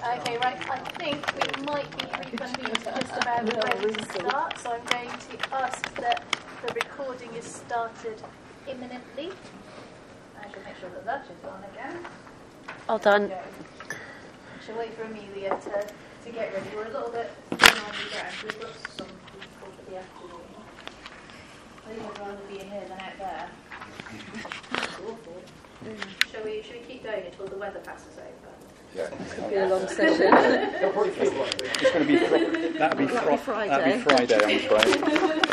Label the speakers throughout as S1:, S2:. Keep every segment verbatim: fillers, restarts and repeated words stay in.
S1: Okay, right, I think we might be reconvened just about ready to start, so I'm going to ask that the recording is started imminently. I can make sure that that is on again.
S2: All done.
S1: I shall wait for Amelia to, to get ready. We're a little bit thin on the ground. We've got some people for the afternoon. I think I'd rather be in here than out there. It's awful. Mm. Shall we, shall we keep going until the weather passes over?
S3: Yeah.
S2: It could be a long session.
S3: It's going to be fr- that'll be, fr-
S2: Friday.
S3: That'll be Friday, I'm afraid.
S1: I've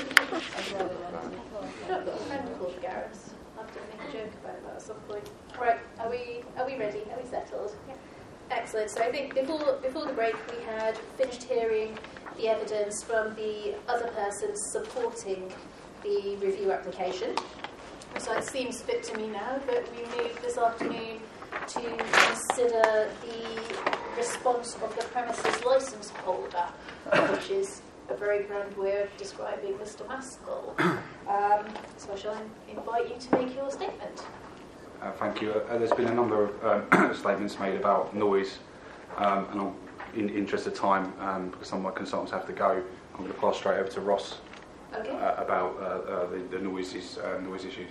S1: got a friend called Gareth. I'll have to make a joke about that at some point. Right, are we are we ready? Are we settled? Yeah. Excellent. So I think before before the break we had finished hearing the evidence from the other persons supporting the review application. So it seems fit to me now that we move this afternoon to consider the response of the premises licence holder, which is a very grand way of describing Mister Maskell. Um, so I shall invite you to make your statement.
S4: Uh, thank you. Uh, there's been a number of um, statements made about noise, um, and I'm in interest of time, um, because some of my consultants have to go, I'm going to pass straight over to Ross
S1: Okay.
S4: uh, about uh, uh, the, the noises, uh, noise issues.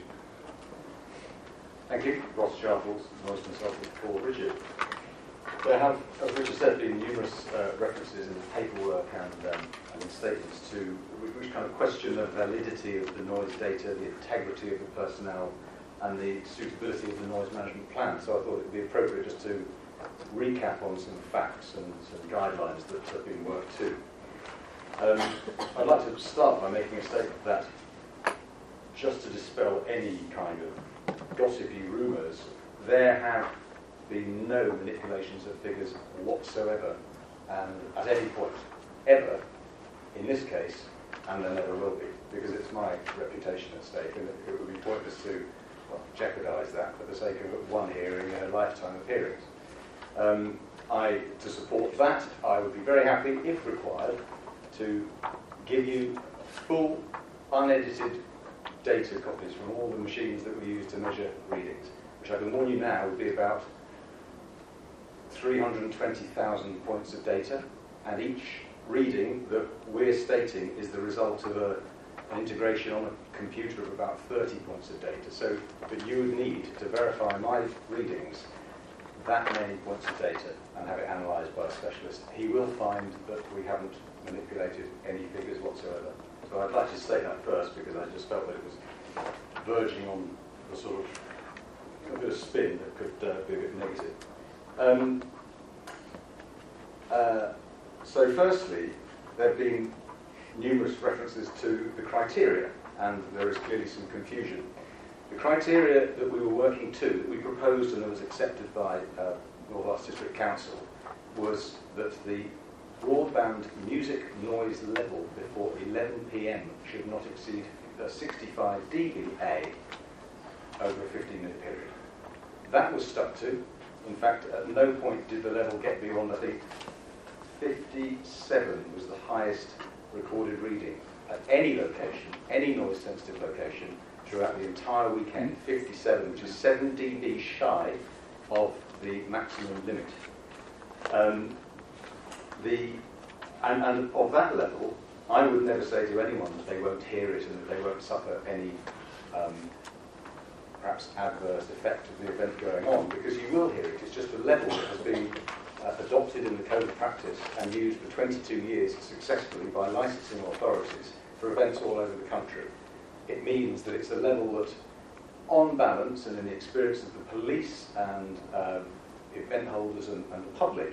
S5: Thank you. Ross Sharples, noise consultant for Richard. There have, as Richard said, been numerous uh, references in the paperwork and, um, and in statements to which kind of question the validity of the noise data, the integrity of the personnel, and the suitability of the noise management plan. So I thought it would be appropriate just to recap on some facts and some guidelines that have been worked to. Um, I'd like to start by making a statement that, just to dispel any kind of gossipy rumours, there have been no manipulations of figures whatsoever, and at any point, ever, in this case, and there never will be, because it's my reputation at stake, and it, it would be pointless to well, jeopardise that for the sake of one hearing and a lifetime of hearings. Um, I, to support that, I would be very happy, if required, to give you full, unedited data copies from all the machines that we use to measure readings, which I can warn you now would be about three hundred twenty thousand points of data, and each reading that we're stating is the result of a, an integration on a computer of about thirty points of data. So that you would need to verify my readings that many points of data and have it analysed by a specialist. He will find that we haven't manipulated any figures whatsoever. So I'd like to state that first, because I just felt that it was verging on a sort of a bit of spin that could uh, be a bit negative. Um, uh, so firstly, there have been numerous references to the criteria, and there is clearly some confusion. The criteria that we were working to, that we proposed and that was accepted by uh, North Wales District Council, was that the broadband music noise level before eleven p m should not exceed uh, sixty-five d B A over a fifteen minute period. That was stuck to. In fact, at no point did the level get beyond, I think, fifty-seven was the highest recorded reading at any location, any noise sensitive location, throughout the entire weekend. fifty-seven, which is seven d B shy of the maximum limit. Um, The, and, and of that level, I would never say to anyone that they won't hear it and that they won't suffer any um, perhaps adverse effect of the event going on, because you will hear it. It's just a level that has been uh, adopted in the code of practice and used for twenty-two years successfully by licensing authorities for events all over the country. It means that it's a level that, on balance and in the experience of the police and um, event holders and, and the public,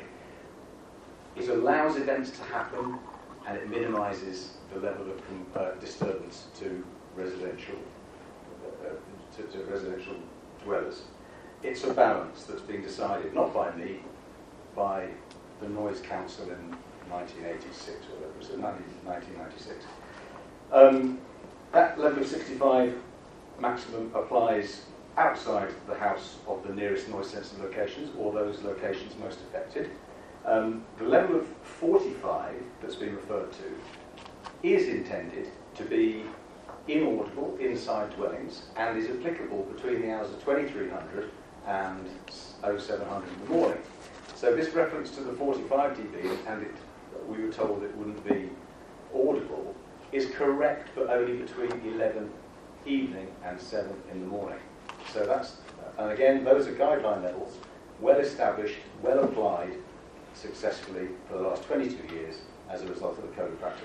S5: it allows events to happen, and it minimises the level of uh, disturbance to residential uh, to, to residential dwellers. It's a balance that's being decided not by me, by the Noise Council in nineteen eighty-six, or whatever it was, in nineteen ninety-six. Um, that level of sixty-five maximum applies outside the house of the nearest noise-sensitive locations, or those locations most affected. Um, the level of forty-five that's been referred to is intended to be inaudible inside dwellings and is applicable between the hours of twenty-three hundred and oh seven hundred in the morning. So this reference to the forty-five D B, and it, we were told it wouldn't be audible, is correct, but only between eleven evening and seven in the morning. So that's, and again, those are guideline levels, well established, well applied successfully for the last twenty-two years as a result of the code of practice.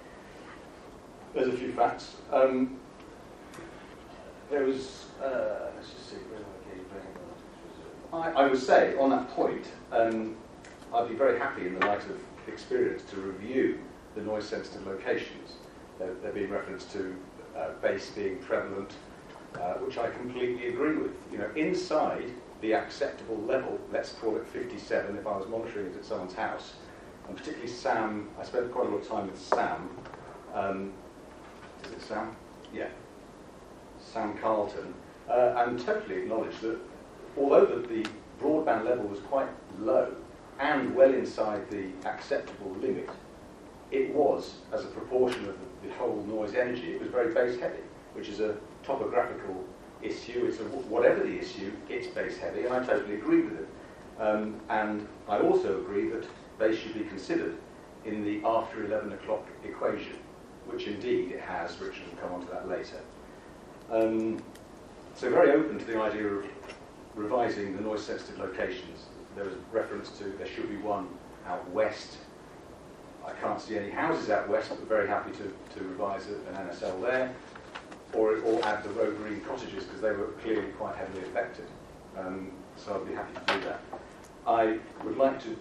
S5: There's a few facts. Um, there was, uh, let's just see, where I, I would say, on that point, um, I'd be very happy in the light of experience to review the noise-sensitive locations. There, there being reference to uh, bass being prevalent, uh, which I completely agree with. You know, inside the acceptable level, let's call it fifty-seven, if I was monitoring it at someone's house, and particularly Sam, I spent quite a lot of time with Sam. Um, is it Sam? Yeah. Sam Carlton, uh, and totally acknowledged that although the, the broadband level was quite low and well inside the acceptable limit, it was, as a proportion of the, the whole noise energy, it was very bass heavy, which is a topographical issue. It's a, whatever the issue, it's bass heavy, and I totally agree with it. Um, and I also agree that bass should be considered in the after eleven o'clock equation, which indeed it has. Richard will come on to that later. Um, so very open to the idea of revising the noise-sensitive locations. There was reference to there should be one out west. I can't see any houses out west, but very happy to, to revise an N S L there, or, or add the Row Green cottages, because they were clearly quite heavily affected. Um, so I'd be happy to do that. I would like to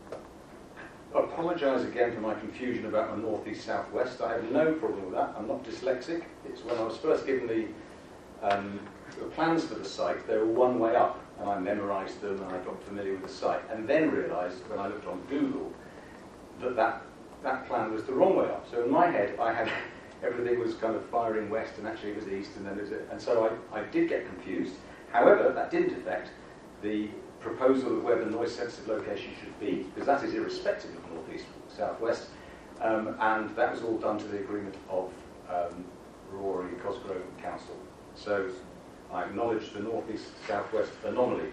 S5: apologise again for my confusion about my north-east south-west. I have no problem with that. I'm not dyslexic. It's when I was first given the um, the plans for the site, they were one way up, and I memorised them and I got familiar with the site, and then realised when I looked on Google that, that that plan was the wrong way up. So in my head, I had everything was kind of firing west, and actually it was east, and then it was, and so I, I did get confused. However, that didn't affect the proposal of where the noise-sensitive location should be, because that is irrespective of north-east, south-west, um, and that was all done to the agreement of um, Rory Cosgrove Council. So I acknowledge the north-east, south-west anomaly.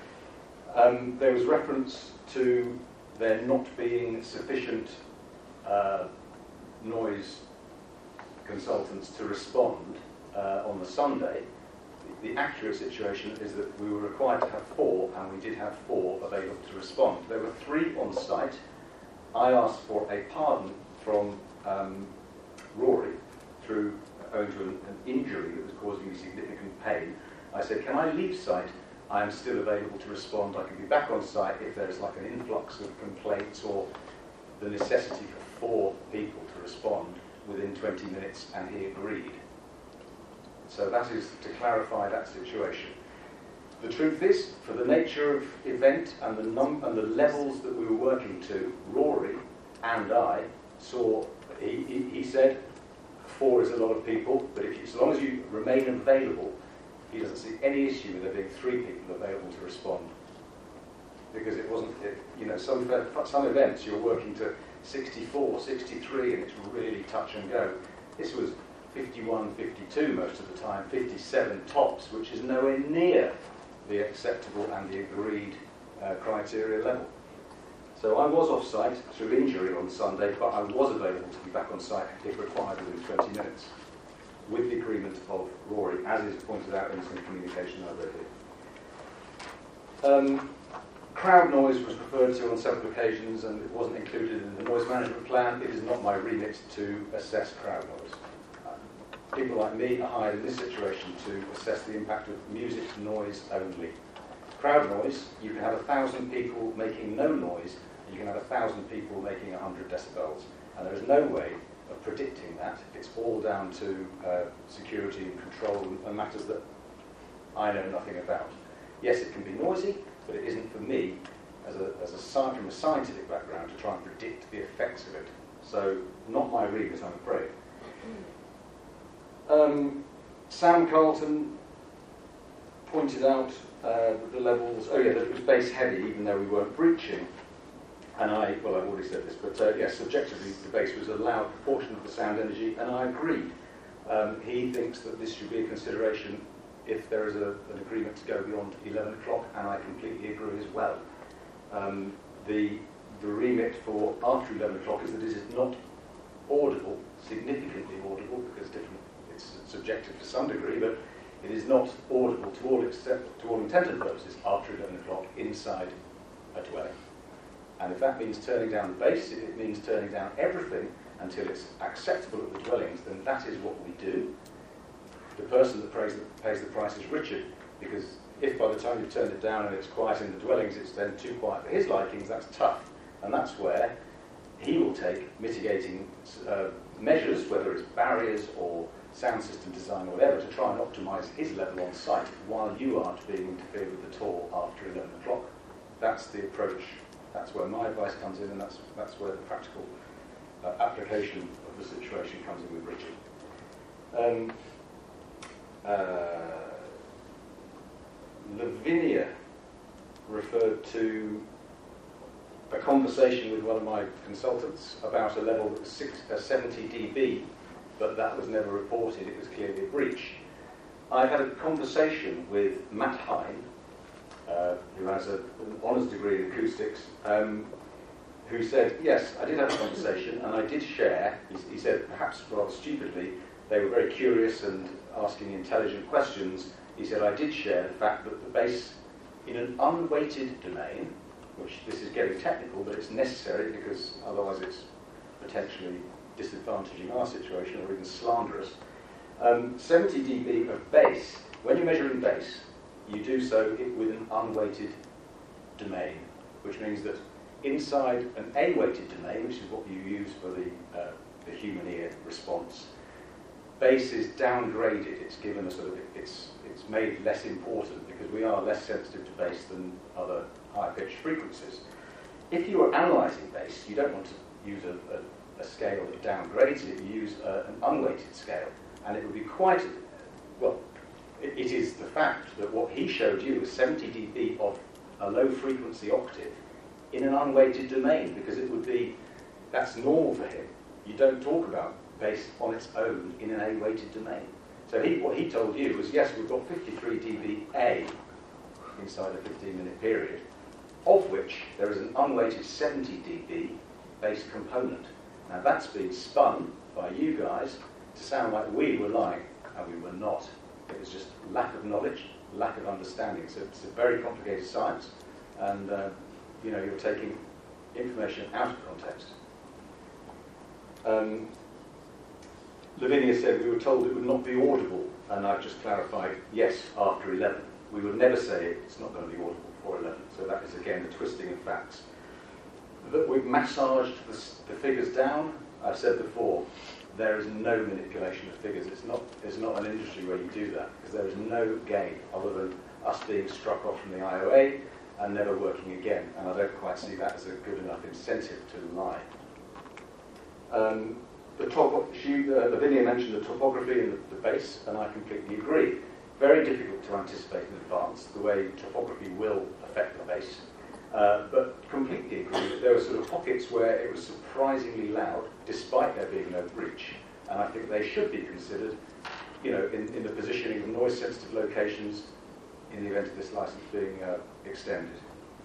S5: Um, there was reference to there not being sufficient uh, noise consultants to respond uh, on the Sunday. The accurate situation is that we were required to have four, and we did have four available to respond. There were three on site. I asked for a pardon from um, Rory through owing to an, an injury that was causing me significant pain. I said, can I leave site? I am still available to respond. I can be back on site if there's like an influx of complaints or the necessity for four people to respond within twenty minutes, and he agreed. So that is to clarify that situation. The truth is, for the nature of event and the num and the levels that we were working to, Rory and I saw, he, he, he said, four is a lot of people, but if you, as long as you remain available, he doesn't see any issue with there being three people available to respond. Because it wasn't, it, you know, some, some events you're working to sixty-four, sixty-three, and it's really touch and go. This was fifty-one, fifty-two most of the time, fifty-seven tops, which is nowhere near the acceptable and the agreed uh, criteria level. So I was off site through injury on Sunday, but I was available to be back on site if required within twenty minutes, with the agreement of Rory, as is pointed out in some communication I read here. Um, crowd noise was referred to on several occasions, and it wasn't included in the noise management plan. It is not my remit to assess crowd noise. People like me are hired in this situation to assess the impact of music noise only. Crowd noise, you can have a thousand people making no noise, and you can have a thousand people making a hundred decibels, and there is no way of predicting that. It's all down to uh, security and control and, and matters that I know nothing about. Yes, it can be noisy, but it isn't for me, as a, as a from a scientific background, to try and predict the effects of it. So, not my remit, I'm afraid. Um, Sam Carlton pointed out uh, that the levels, oh yeah, that it was bass heavy, even though we weren't breaching. And I, well, I've already said this, but uh, yes, subjectively, the bass was a loud proportion of the sound energy, and I agreed. Um, he thinks that this should be a consideration if there is a, an agreement to go beyond eleven o'clock, and I completely agree as well. Um, the, the remit for after eleven o'clock is that it is not audible, significantly audible, because different, it's subjective to some degree, but it is not audible to all, except, to all intents and purposes after eleven o'clock inside a dwelling. And if that means turning down the bass, if it means turning down everything until it's acceptable at the dwellings, then that is what we do. The person that pays the, pays the price is Richard, because if by the time you've turned it down and it's quiet in the dwellings, it's then too quiet for his likings, that's tough. And that's where he will take mitigating uh, measures, whether it's barriers or sound system design or whatever, to try and optimise his level on site while you aren't being interfered with at all after eleven o'clock. That's the approach. That's where my advice comes in, and that's, that's where the practical uh, application of the situation comes in with Richard. Um, uh, Lavinia referred to a conversation with one of my consultants about a level that was six, uh, seventy dB, but that was never reported. It was clearly a breach. I had a conversation with Matt Hine, uh, who has a, an honours degree in acoustics, um, who said, yes, I did have a conversation, and I did share, he, he said, perhaps rather stupidly, they were very curious and asking intelligent questions. He said, I did share the fact that the bass in an unweighted domain, which this is getting technical, but it's necessary because otherwise it's potentially disadvantaging our situation or even slanderous. Um, seventy dB of bass, when you're measuring bass, you do so with an unweighted domain, which means that inside an A-weighted domain, which is what you use for the, uh, the human ear response, bass is downgraded. It's given a sort of, it's, it's made less important because we are less sensitive to bass than other high-pitched frequencies. If you are analysing bass, you don't want to use a, a, a scale that downgrades it, you use uh, an unweighted scale. And it would be quite, well, it, it is the fact that what he showed you was seventy dB of a low-frequency octave in an unweighted domain, because it would be, that's normal for him. You don't talk about bass on its own in an A-weighted domain. So he, what he told you was, yes, we've got fifty-three dB A inside a fifteen minute period, of which there is an unweighted seventy dB bass component. Now that's been spun by you guys to sound like we were lying, and we were not. It was just lack of knowledge, lack of understanding. So it's a very complicated science, and uh, you know, you're taking information out of context. Um, Lavinia said we were told it would not be audible, and I've just clarified, yes, after eleven. We would never say it's not going to be audible before eleven, so that is again the twisting of facts. That we've massaged the, the figures down, I've said before, there is no manipulation of figures. It's not, it's not an industry where you do that, because there is no gain other than us being struck off from the I O A and never working again, and I don't quite see that as a good enough incentive to lie. Um, The top, she, uh, Lavinia mentioned the topography and the, the bass, and I completely agree. Very difficult to anticipate in advance the way topography will affect the bass, uh, but completely agree that there were sort of pockets where it was surprisingly loud, despite there being no breach, and I think they should be considered, you know, in, in the positioning of noise-sensitive locations in the event of this license being uh, extended.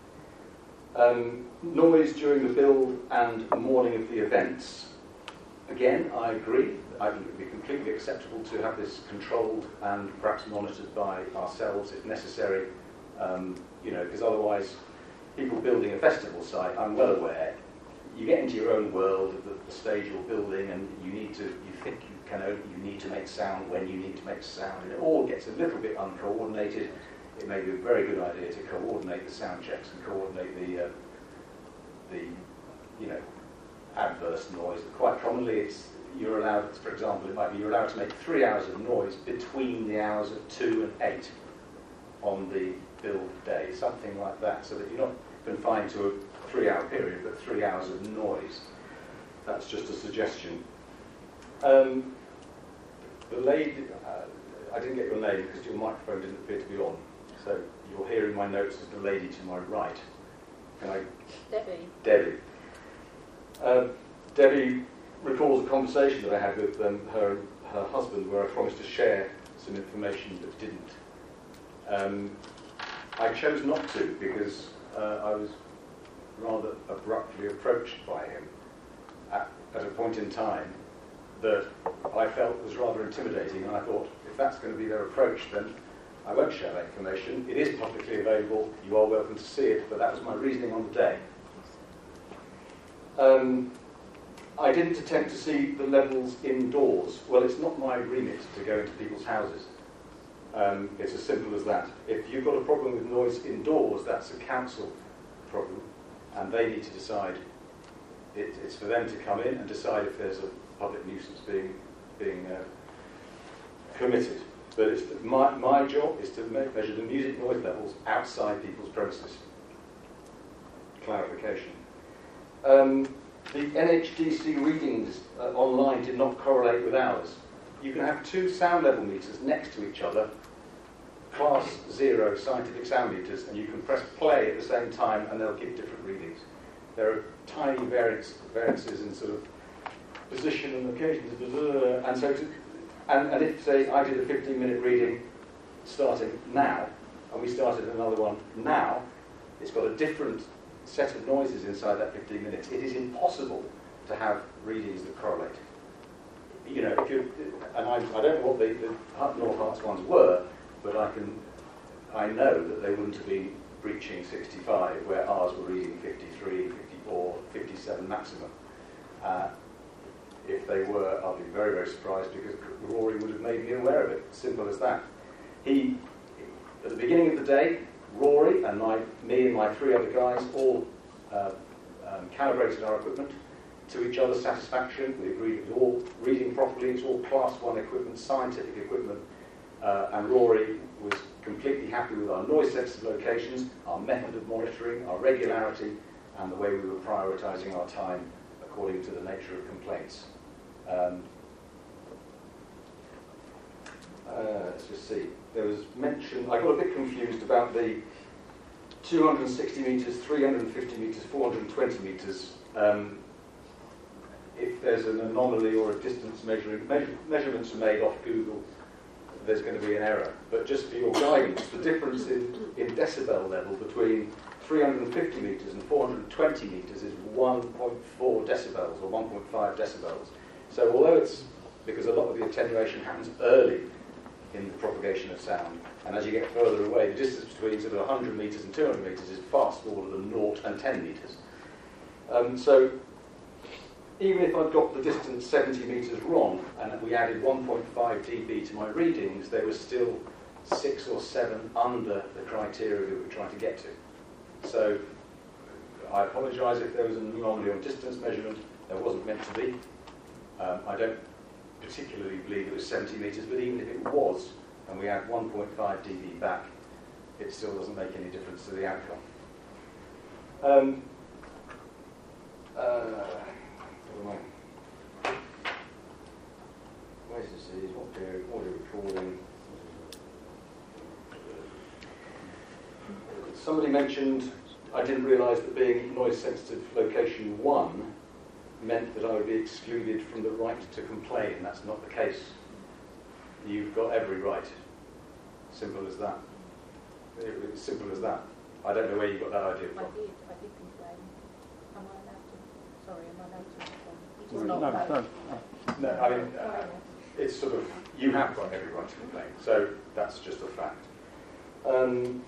S5: Um, noise during the build and morning of the events. Again, I agree. I think it would be completely acceptable to have this controlled and perhaps monitored by ourselves if necessary. Um, you know, because otherwise, people building a festival site, I'm well aware, you get into your own world of the, the stage you're building, and you need to, you think you can only, you need to make sound when you need to make sound, and it all gets a little bit uncoordinated. It may be a very good idea to coordinate the sound checks and coordinate the, uh, the, you know, adverse noise. Quite commonly, it's you're allowed, for example, it might be you're allowed to make three hours of noise between the hours of two and eight on the build day, something like that, so that you're not confined to a three-hour period, but three hours of noise. That's just a suggestion. Um, the lady, uh, I didn't get your name because your microphone didn't appear to be on, so you're hearing my notes as the lady to my right. Can I?
S2: Debbie.
S5: Debbie. Uh, Debbie recalls a conversation that I had with um, her her husband where I promised to share some information but didn't. Um, I chose not to because uh, I was rather abruptly approached by him at, at a point in time that I felt was rather intimidating, and I thought, if that's going to be their approach, then I won't share that information. It is publicly available, you are welcome to see it, but that was my reasoning on the day. Um, I didn't attempt to see the levels indoors. Well, it's not my remit to go into people's houses. Um, it's as simple as that. If you've got a problem with noise indoors, that's a council problem, and they need to decide. It, it's for them to come in and decide if there's a public nuisance being being uh, committed. But it's, my, my job is to me- measure the music noise levels outside people's premises. Clarification. Um, the N H D C readings uh, online did not correlate with ours. You can have two sound level meters next to each other, class zero scientific sound meters, and you can press play at the same time and they'll give different readings. There are tiny variance, variances in sort of position and location, and so to, and, and if, say, I did a fifteen minute reading starting now, and we started another one now, it's got a different set of noises inside that fifteen minutes. It is impossible to have readings that correlate. You know, if you and I, I don't know what the, the North Herts ones were, but I can, I know that they wouldn't have been breaching sixty-five, where ours were reading fifty-three, fifty-four, fifty-seven maximum. Uh, if they were, I'll be very, very surprised, because Rory would have made me aware of it. Simple as that. He, at the beginning of the day, Rory and my, me and my three other guys all uh, um, calibrated our equipment to each other's satisfaction. We agreed it was all reading properly. It's all class one equipment, scientific equipment. Uh, and Rory was completely happy with our noise sensitive locations, our method of monitoring, our regularity, and the way we were prioritising our time according to the nature of complaints. Um, uh, let's just see. There was mention, I got a bit confused about the two hundred sixty metres, three hundred fifty metres, four hundred twenty metres. Um, if there's an anomaly or a distance measuring, measure, measurements are made off Google, there's going to be an error. But just for your guidance, the difference in, in decibel level between three hundred fifty metres and four hundred twenty metres is one point four decibels or one point five decibels. So although it's, because a lot of the attenuation happens early in the propagation of sound, and as you get further away, the distance between sort of one hundred metres and two hundred metres is far smaller than zero and ten metres. Um, so even if I'd got the distance seventy metres wrong, and we added one point five decibels to my readings, they were still six or seven under the criteria we were trying to get to. So I apologise if there was an anomaly on distance measurement. There wasn't meant to be. Um, I don't particularly believe it was seventy metres, but even if it was, and we add one point five decibels back, it still doesn't make any difference to the outcome. Um, uh, what am I? Where's the disease? What period? Audio recording? Somebody mentioned, I didn't realise that being noise-sensitive location one meant that I would be excluded from the right to complain. That's not the case. You've got every right. Simple as that. It's simple as that. I don't know where you got that idea from.
S6: I did, I did complain. Am I allowed to? Sorry, am I allowed to complain? It is
S3: No,
S6: not
S3: no,
S6: allowed.
S3: no.
S5: No, I mean, uh, it's sort of, you have got every right to complain, so that's just a fact. Um,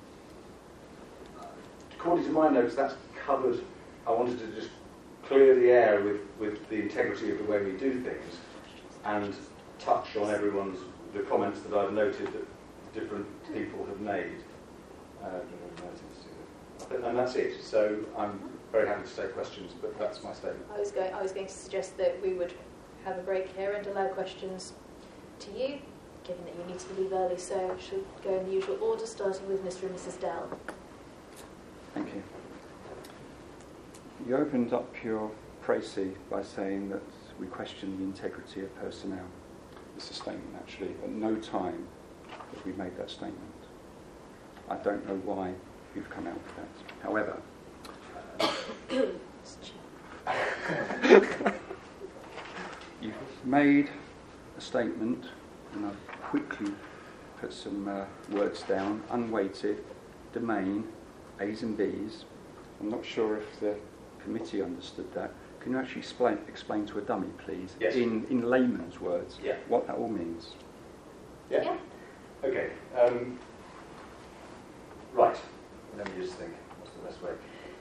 S5: according to my notes, that's covered. I wanted to just clear the air with, with the integrity of the way we do things and touch on everyone's, the comments that I've noted that different people have made. Uh, and that's it. So I'm very happy to take questions, but that's my statement.
S1: I was going. I was going to suggest that we would have a break here and allow questions to you, given that you need to leave early. So I should go in the usual order, starting with Mister and Missus Dell.
S3: Thank you. You opened up your précis by saying that we question the integrity of personnel. It's a statement, actually. At no time have we made that statement. I don't know why you've come out with that. However, you've made a statement, and I've quickly put some uh, words down: unweighted, domain, A's and B's, I'm not sure if the committee understood that. Can you actually explain, explain to a dummy, please,
S5: Yes.
S3: in, in layman's words,
S5: Yeah.
S3: what that all means?
S5: Yeah?
S1: Yeah.
S5: Okay. Um, right. Let me just think. What's the best way?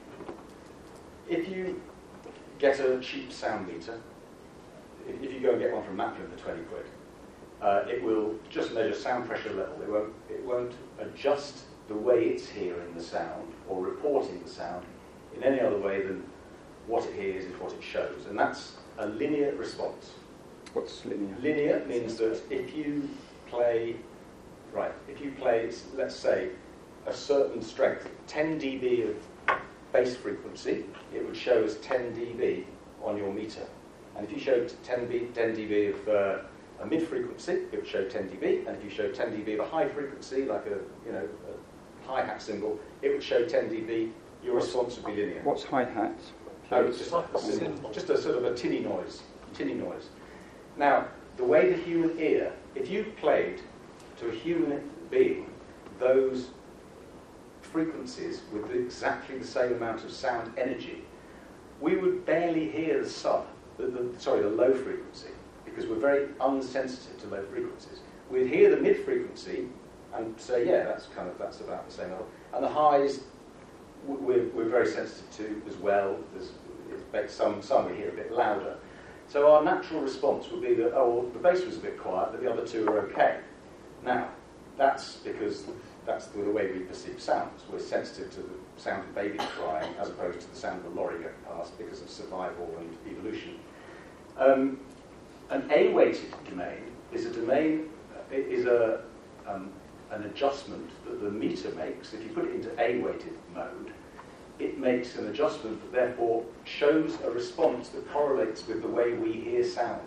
S5: If you get a cheap sound meter, if, if you go and get one from Maplin for twenty quid, uh, it will just measure sound pressure level. It won't, it won't adjust the way it's hearing the sound or reporting the sound in any other way than what it hears is what it shows. And that's a linear response.
S3: What's linear?
S5: Linear means that if you play, right, if you play, let's say, a certain strength, ten decibels of bass frequency, it would show as ten decibels on your meter. And if you showed ten decibels of uh, a mid frequency, it would show ten decibels. And if you showed ten decibels of a high frequency, like a you know a hi-hat cymbal, it would show ten decibels. Your response would be linear.
S3: What's hi-hat?
S5: Oh, it's just like a cymbal, just a sort of a tinny noise, tinny noise. Now, the way the human ear, if you played to a human being those frequencies with exactly the same amount of sound energy, we would barely hear the sub, the, the, sorry, the low frequency, because we're very unsensitive to low frequencies. We'd hear the mid frequency and say, yeah, that's kind of that's about the same level, and the highs we're, we're very sensitive to as well. There's it's some some we hear a bit louder. So our natural response would be that, oh, well, the bass was a bit quiet, but the other two are okay. Now, that's because that's the way we perceive sounds. We're sensitive to the sound of babies crying as opposed to the sound of a lorry going past because of survival and evolution. Um, an A-weighted domain is a domain, is a um, an adjustment that the meter makes. If you put it into A-weighted mode, it makes an adjustment that therefore shows a response that correlates with the way we hear sound,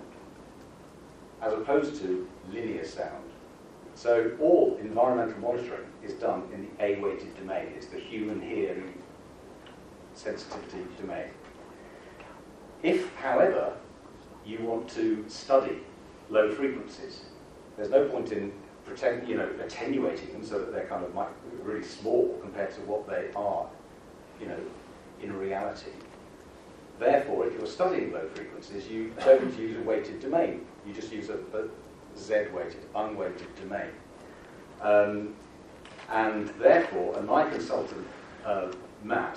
S5: as opposed to linear sound. So all environmental monitoring is done in the A-weighted domain. It's the human hearing sensitivity domain. If, however, you want to study low frequencies, there's no point in pretend, you know, attenuating them so that they're kind of really small compared to what they are, you know, in reality. Therefore, if you're studying low frequencies, you don't use a weighted domain. You just use a, a Z-weighted, unweighted domain. Um, and therefore, and my consultant, uh, Matt,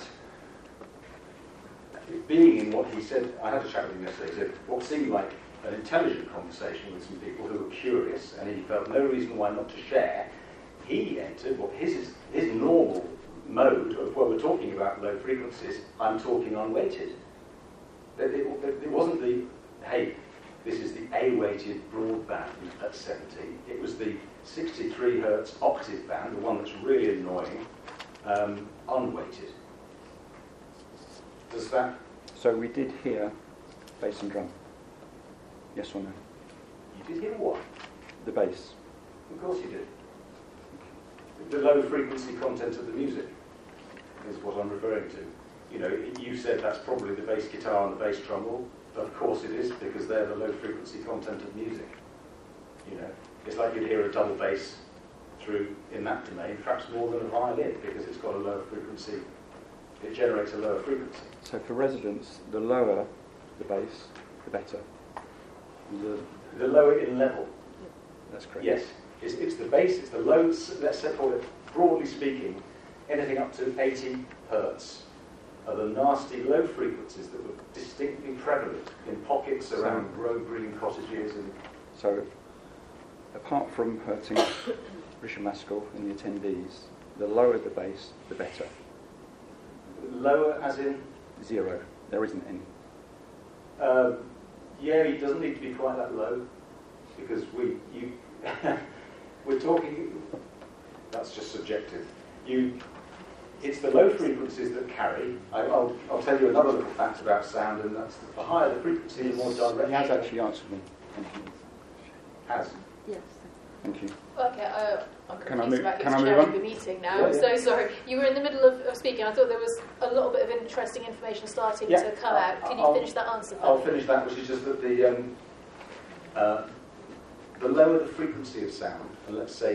S5: being in what he said, I had a chat with him yesterday, he said what seemed like an intelligent conversation with some people who were curious, and he felt no reason why not to share. He entered what his his normal mode of where we're talking about low frequencies. I'm talking unweighted. It, it, it wasn't the, hey, this is the A-weighted broadband at seventy. It was the sixty-three hertz octave band, the one that's really annoying, um, unweighted. Does that...
S3: So we did hear bass and drum. Yes or no?
S5: You did hear what?
S3: The bass.
S5: Of course you did. The low frequency content of the music is what I'm referring to. You know, you said that's probably the bass guitar and the bass drum. Well, of course it is, because they're the low frequency content of music. You know, it's like you'd hear a double bass through in that domain, perhaps more than a violin, because it's got a lower frequency. It generates a lower frequency.
S3: So for residents, the lower the bass, the better. The,
S5: The lower in level.
S3: that's correct.
S5: Yes, it's, it's the bass, it's the low, let's say call it, broadly speaking, anything up to eighty hertz are the nasty low frequencies that were distinctly prevalent in pockets around row green cottages. And
S3: So apart from hurting Richard Maskell and the attendees, the lower the bass, the better.
S5: lower as in,
S3: Zero. There isn't any.
S5: um, yeah, it doesn't need to be quite that low, because we, you, we're talking, that's just subjective. You, it's the low frequencies that carry. I, I'll, I'll tell you another little fact about sound, and that's the higher the frequency, the more direct.
S3: He has actually answered me. Thank you.
S5: Has.
S2: Yes.
S3: Thank you.
S1: Okay, uh, I'm
S3: Can I
S1: confused
S3: move-
S1: about
S3: can
S1: who's
S3: I move
S1: chairing
S3: on?
S1: the meeting now.
S5: Yeah,
S1: I'm
S5: yeah.
S1: so sorry. You were in the middle of, of speaking. I thought there was a little bit of interesting information starting
S5: Yeah,
S1: to come
S5: I'll-
S1: out. Can you
S5: I'll-
S1: finish that answer?
S5: I'll
S1: for me?
S5: finish that, which is just that the um, uh, the lower the frequency of sound, and let's say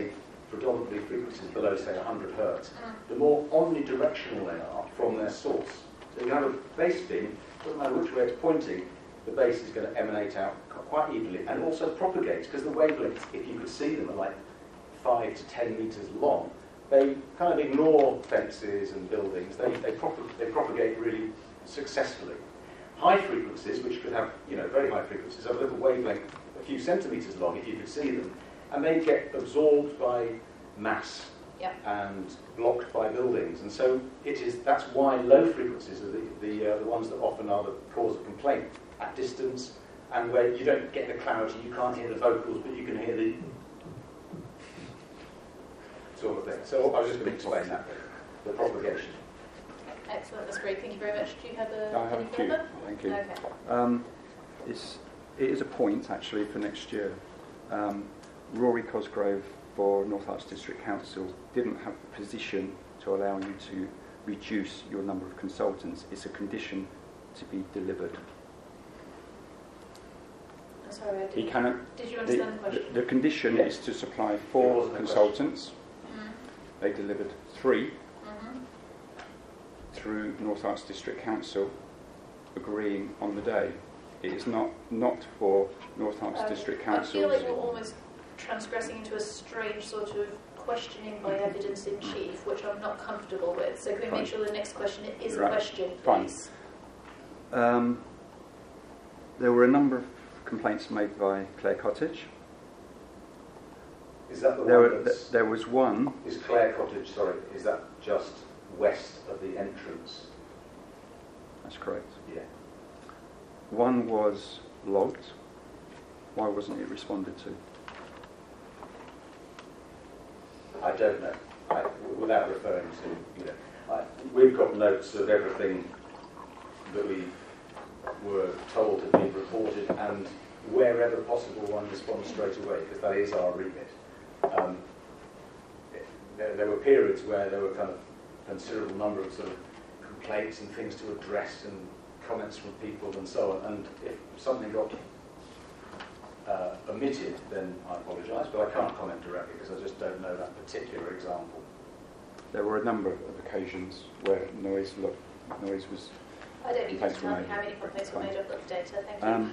S5: predominantly frequencies below, say, one hundred hertz, the more omnidirectional they are from their source. So you have a bass beam, doesn't matter which way it's pointing, the bass is going to emanate out quite evenly, and also propagates, because the wavelengths, if you could see them, are like five to ten meters long. They kind of ignore fences and buildings. They, they, prop- they propagate really successfully. High frequencies, which could have, you know, very high frequencies, have a little wavelength a few centimeters long, if you could see them, and they get absorbed by mass
S1: Yep.
S5: and blocked by buildings. And so it is. That's why low frequencies are the, the, uh, the ones that often are the cause of complaint at distance, and where you don't get the clarity, you can't hear the vocals, but you can hear the sort of thing. So I was just going to explain that bit, the propagation.
S1: Excellent, that's great. Thank you very much. Do you have a
S3: I have
S1: any
S3: a few.
S1: further?
S3: Thank you.
S1: Okay.
S3: Um, it's, it is a point, actually, for next year. Um, Rory Cosgrove for North Arts District Council didn't have the position to allow you to reduce your number of consultants. It's a condition to be delivered.
S1: I'm sorry, I
S3: He
S1: didn't.
S3: cannot.
S1: Did you
S3: The,
S1: understand the question?
S3: the, the condition
S5: Yes.
S3: is to supply
S5: It
S3: four
S5: wasn't a
S3: consultants.
S1: Mm.
S3: They delivered three
S1: Mm-hmm.
S3: through North Arts District Council, agreeing on the day. It is not not for North Arts
S1: Um,
S3: District
S1: I
S3: Council.
S1: feel like we're almost transgressing into a strange sort of questioning by evidence in chief, which I'm not comfortable with. So can we
S3: Fine.
S1: make sure the next question is
S3: Right.
S1: a question,
S3: Fine.
S1: please?
S3: Um, there were a number of complaints made by Clare Cottage.
S5: Is that the
S3: There,
S5: one
S3: were,
S5: that's...
S3: there was one.
S5: Is Clare Cottage, sorry, is that just west of the entrance?
S3: That's correct.
S5: Yeah.
S3: One was logged. Why wasn't it responded to?
S5: I don't know. I, without referring to, you know, I, we've got notes of everything that we were told had been reported, and wherever possible, one responds straight away, because that is our remit. Um, there, there were periods where there were kind of considerable number of sort of complaints and things to address and comments from people and so on, and if something got uh, omitted, then I apologise, but I can't comment directly because I just don't know that particular example.
S3: There were a number of occasions where noise lo- noise was.
S1: I don't need you to
S3: Complaints were
S1: tell me
S3: made.
S1: how many complaints were
S3: Fine.
S1: made of the data. Thank you.
S3: Um,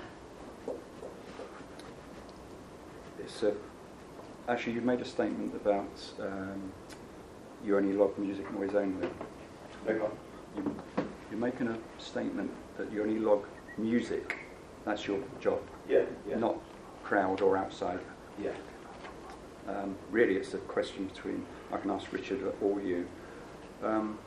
S3: it's a, actually, you made a statement about um, you only log music noise only.
S5: No problem.
S3: You, you're making a statement that you only log music. That's your job,
S5: Yeah, yeah.
S3: not crowd or outside.
S5: Yeah.
S3: Um, really, it's a question between, I can ask Richard or you. Um,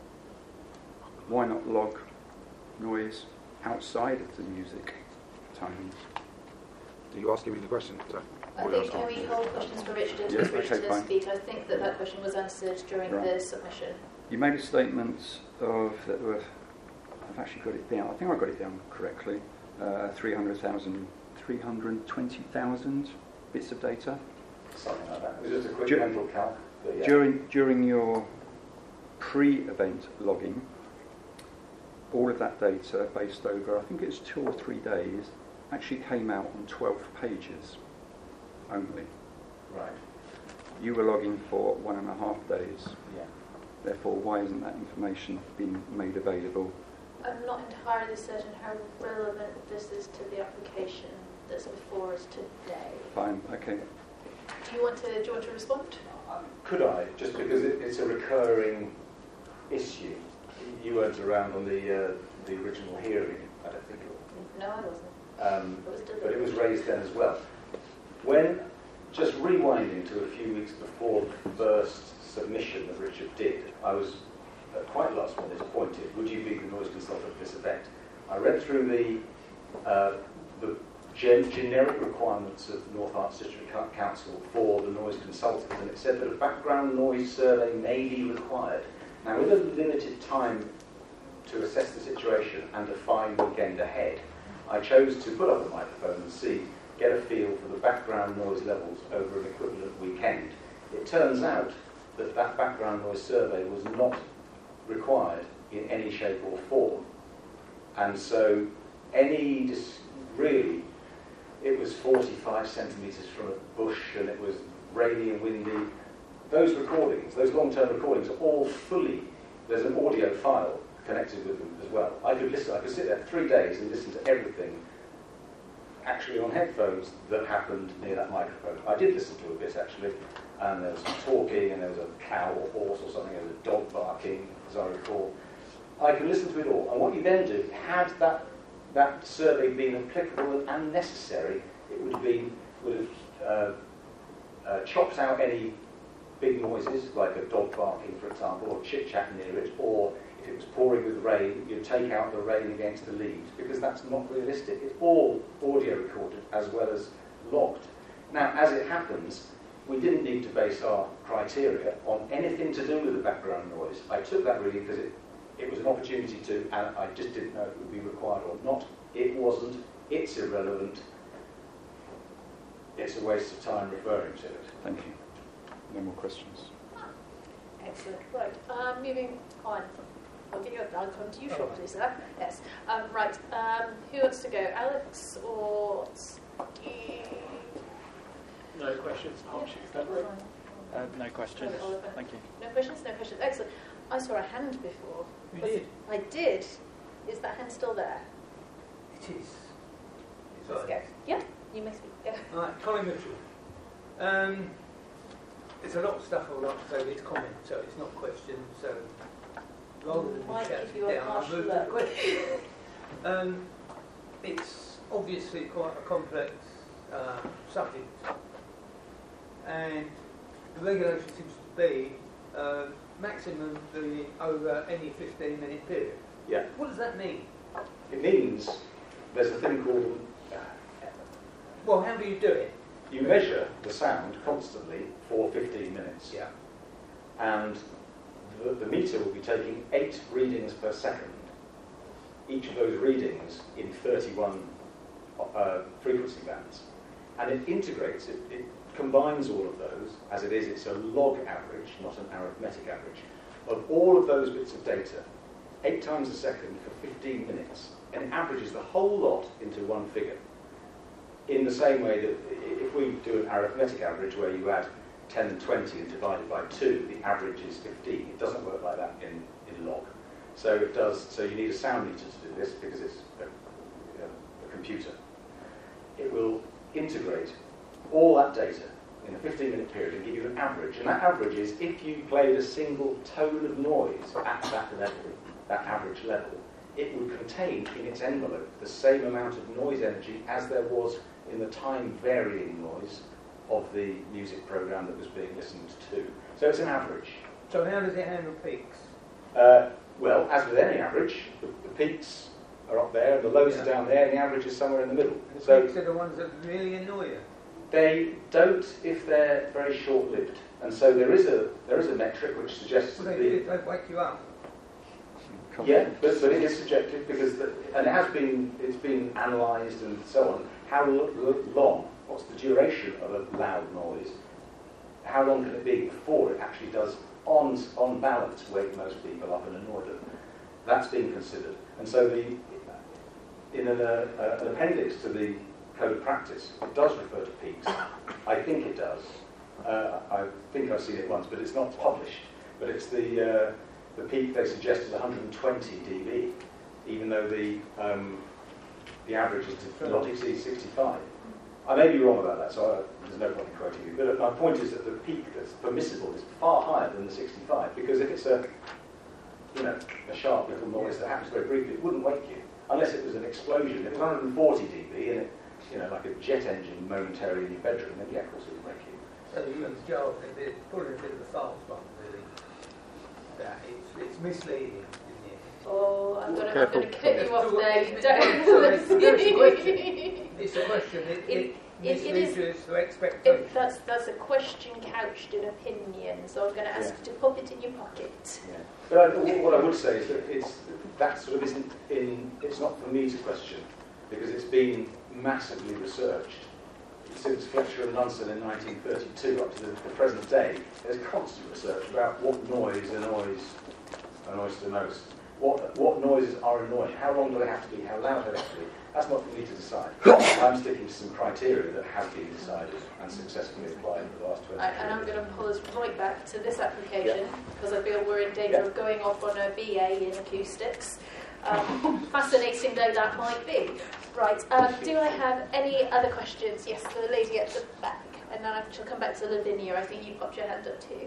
S3: why not log noise outside of the music timings?
S4: Are you asking me the question? So,
S1: I
S4: or
S1: think
S4: you
S1: can we
S4: asking-
S1: hold questions for Richard until
S3: Yes,
S1: Richard
S3: okay,
S1: to
S3: fine.
S1: speak? I think that that question was answered during
S3: Right.
S1: the submission.
S3: You made a statement of that were, I've actually got it down, I think I got it down correctly, uh, three hundred thousand, three hundred twenty thousand bits of data.
S5: Something like that. It was just a quick
S3: Dur-
S5: mental calc. But yeah.
S3: During, during your pre-event logging, all of that data based over, I think it's two or three days, actually came out on twelve pages only.
S5: Right.
S3: You were logging for one and a half days.
S5: Yeah.
S3: Therefore, why isn't that information being made available?
S1: I'm not entirely certain how relevant this is to the application that's before us today.
S3: Fine, okay.
S1: Do you want to? Do you want to respond?
S5: Um, Could I? Just because it, it's a recurring issue. You weren't around on the uh, the original hearing. I don't think it was.
S1: No, I wasn't.
S5: Um,
S1: It was delivered.
S5: but it was raised then as well. When, just rewinding to a few weeks before the first submission that Richard did, I was uh, quite last minute appointed. Would you be the noise consultant at this event? I read through the uh, the gen- generic requirements of North Arts District Council for the noise consultant, and it said that a background noise survey may be required. Now, with a limited time to assess the situation and a fine weekend ahead, I chose to put up the microphone and see, get a feel for the background noise levels over an equivalent weekend. It turns out that that background noise survey was not required in any shape or form. And so any, dis- really, it was forty-five centimetres from a bush and it was rainy and windy. those recordings, those long-term recordings, are all fully, there's an audio file connected with them as well. I could listen, I could sit there for three days and listen to everything actually on headphones that happened near that microphone. I did listen to a bit actually, and there was some talking, and there was a cow or horse or something, there was a dog barking, as I recall. I can listen to it all. And what you then do, had that that survey been applicable and necessary, it would have been would have uh, uh, chopped out any big noises, like a dog barking, for example, or chit-chat near it, or if it was pouring with rain, you'd take out the rain against the leaves, because that's not realistic. It's all audio recorded as well as logged. Now, as it happens, we didn't need to base our criteria on anything to do with the background noise. I took that really because it, it was an opportunity to, and I just didn't know if it would be required or not. It wasn't. It's irrelevant. It's a waste of time referring to it.
S3: Thank you. No more questions.
S1: Excellent. Right. Um, moving on. I'll get you. I'll come to you shortly, sir. Yes. Um, right. Um, who wants to go? Alex or Steve?
S7: No questions. I'll shoot that.
S8: Uh, no questions. Thank you.
S1: No questions. No questions. Excellent. I saw a hand before.
S7: You
S1: Was-
S7: did?
S1: I did. Is that hand still there?
S7: It is.
S1: Let's go. Yeah. You may speak. Go.
S7: Right, Colin Mitchell. Um, there's a lot of stuff I would like to say, but it's comment, so it's not questions. So rather than
S1: Might
S7: shouting
S1: give you a
S7: down, I'll
S1: harsh
S7: move to the
S1: look.
S7: question. Um, it's obviously quite a complex uh, subject, and the regulation seems to be uh, maximum the over any fifteen minute period.
S5: Yeah.
S7: What does that mean?
S5: It means there's a thing called, uh,
S7: Well, how do you do it?
S5: you measure the sound constantly for fifteen minutes.
S7: Yeah.
S5: And the, the meter will be taking eight readings per second. Each of those readings in thirty-one uh, frequency bands. And it integrates, it, it combines all of those, as it is, it's a log average, not an arithmetic average, of all of those bits of data, eight times a second for fifteen minutes, and it averages the whole lot into one figure. In the same way that if we do an arithmetic average where you add ten and twenty and divide it by two, the average is fifteen. It doesn't work like that in, in log. So it does. So you need a sound meter to do this because it's a, a, a computer. It will integrate all that data in a fifteen minute period and give you an average. And that average is if you played a single tone of noise at that level, that average level, it would contain in its envelope the same amount of noise energy as there was in the time varying noise of the music program that was being listened to. So it's an average.
S7: So how does it handle peaks?
S5: Uh, well, as with any average, the, the peaks are up there and the lows
S7: Yeah.
S5: are down there and the average is somewhere in the middle.
S7: The
S5: So
S7: peaks are the ones that really annoy you.
S5: they don't if they're very short-lived. And so there is a there is a metric which suggests
S7: Well,
S5: that
S7: they,
S5: the,
S7: do, they wake you up.
S5: yeah, but, but it is subjective because the, and it has been it's been analysed and so on. How l- l- long? What's the duration of a loud noise? How long can it be before it actually does, on on balance, wake most people up and annoy them? That's being considered, and so the in an, uh, uh, an appendix to the code of practice, it does refer to peaks. I think it does. Uh, I think I've seen it once, but it's not published. But it's the uh, the peak they suggest is one hundred twenty dB, even though the um, the average is to not exceed sixty-five. I may be wrong about that, so I, there's no point in quoting you. But my point is that the peak that's permissible is far higher than the sixty-five, because if it's a you know a sharp little noise that happens very briefly, it wouldn't wake you unless it was an explosion. If it was one hundred forty dB and it you know like a jet engine momentarily in your bedroom, then yeah, of course it would wake you.
S7: So you use Joel, it's probably a bit of a false one, really. That it's, it's misleading, isn't it?
S1: Oh, I'm going to
S3: Careful.
S1: cut you off
S7: So
S1: there.
S7: it's-
S1: You
S7: it's-
S1: don't.
S7: it's a question. It's a question. It,
S1: It-
S7: it,
S1: it- it
S7: misleads
S1: is-
S7: you as to expectation.
S1: If that's that's a question couched in opinion, so I'm going to ask
S5: Yeah.
S1: you to pop it in your pocket.
S5: Yeah. But I, what I would say is that it's that sort of isn't in. It's not for me to question because it's been massively researched since Fletcher and Munson in nineteen thirty-two up to the, the present day. There's constant research about what noise annoys annoys the most. what what noises are annoying, how long do they have to be, how loud do they have to be. That's not for me to decide. I'm sticking to some criteria that have been decided and successfully applied for the last twenty
S1: I,
S5: years.
S1: and I'm going to pull us right back to this application because I feel we're in danger
S5: Yeah.
S1: of going off on a B A in acoustics. Um, fascinating though that might be. Right, um, do I have any other questions? Yes, the lady at the back. And then I shall come back to Lavinia. I think you've got your hand up too.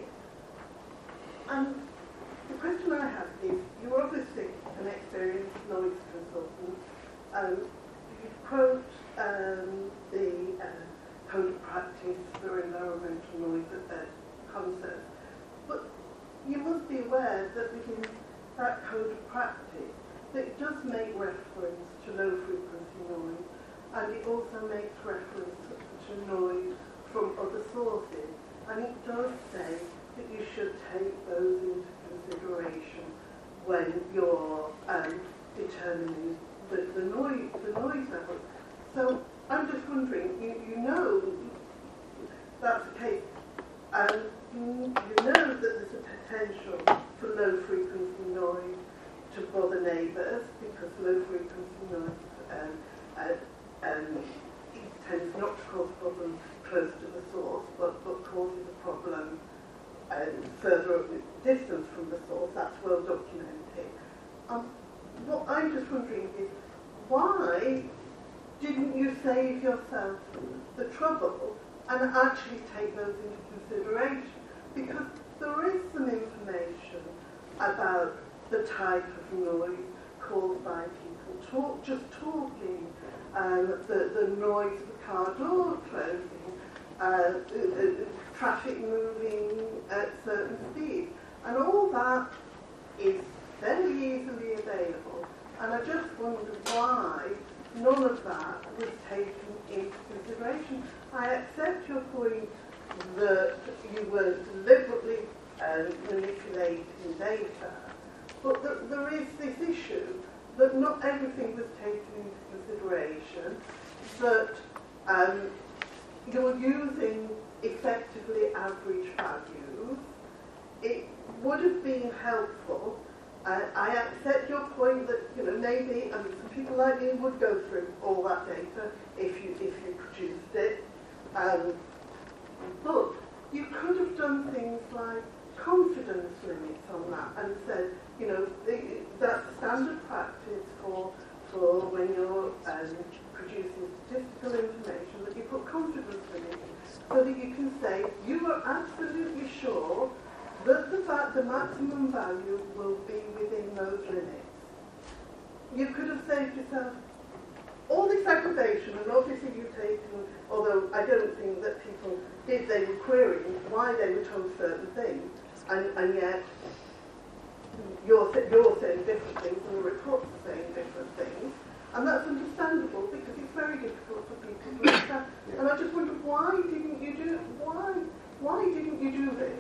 S9: Um, the question I have is, you're obviously an experienced noise consultant. Um, you quote um, the uh, code of practice for environmental noise at, at concerts, but you must be aware that within that code of practice, that it does make reference to low frequency noise, and it also makes reference to noise from other sources, and it does say that you should take those into consideration when you're um, determining the, the noise the noise level. So I'm just wondering, you, you know that's the case, and you know that there's a potential for low frequency noise to bother neighbours, because low frequency noise um, uh, um, it tends not to cause problems close to the source, but, but causes a problem um, further up the distance from the source. That's well documented. Um, what I'm just wondering is, why didn't you save yourself the trouble and actually take those into consideration? Because there is some information about the type of noise caused by people talk, just talking, um, the, the noise of a car door closing, uh, uh, uh, traffic moving at certain speeds, and all that is very easily available. And I just wondered why none of that was taken into consideration. I accept your point that you were deliberately uh, manipulating data, but th- there is this issue that not everything was taken into consideration, that um, you're using effectively average values. It would have been helpful. Uh, I accept your point that, you know, maybe I mean, some people like me would go through all that data if you if you produced it. Um, but you could have done things like confidence limits on that and said, you know, the, that's standard practice for for when you're um, producing statistical information, that you put confidence limits so that you can say you are absolutely sure that the fact the maximum value will be within those limits. You could have saved yourself all this aggravation, and obviously you've taken, although I don't think that people did, they were querying why they were told certain things, and, and yet you're, you're saying different things and the reports are saying different things, and that's understandable because it's very difficult for people to understand. And I just wonder, why didn't you do why why didn't you do this?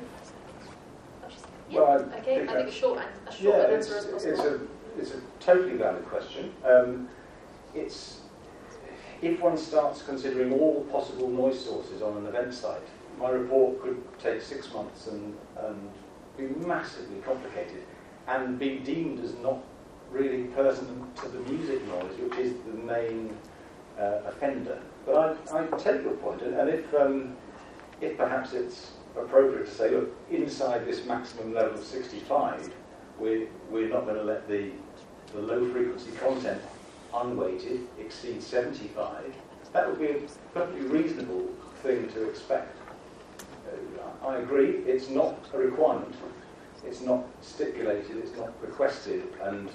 S1: Yeah,
S5: Well, I
S1: okay,
S5: think
S1: I think a short, an- a short
S5: Yeah,
S1: answer
S5: it's,
S1: as possible.
S5: it's a it's a totally valid question. Um, it's if one starts considering all possible noise sources on an event site, my report could take six months and, and be massively complicated and be deemed as not really pertinent to the music noise, which is the main uh, offender. But I, I take your point, and, and if um, if perhaps it's appropriate to say, look, inside this maximum level of sixty-five, we're, we're not going to let the, the low frequency content unweighted exceed seventy-five, that would be a perfectly reasonable thing to expect. Uh, I agree, it's not a requirement, it's not stipulated, it's not requested, and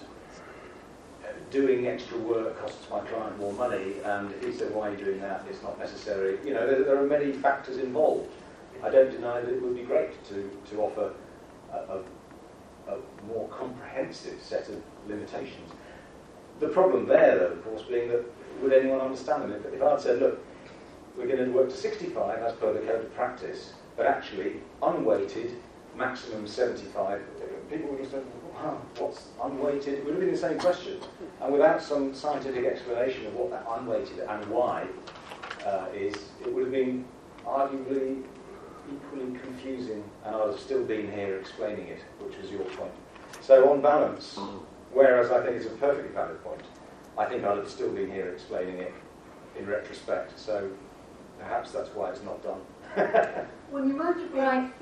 S5: doing extra work costs my client more money, and if he said, why are you doing that, it's not necessary. You know, there, there are many factors involved. I don't deny that it would be great to, to offer a, a, a more comprehensive set of limitations. The problem there, though, of course, being that would anyone understand them? If, if I'd said, look, we're going to work to sixty-five as per the code of practice, but actually unweighted, maximum seventy-five, people would have said, wow, what's unweighted? It would have been the same question. And without some scientific explanation of what that unweighted and why uh, is, it would have been arguably equally confusing, and I'd have still been here explaining it, which was your point. So on balance, whereas I think it's a perfectly valid point. I think I'd have still been here explaining it in retrospect, so perhaps that's why it's not done.
S9: Well, you might have been.
S1: Right.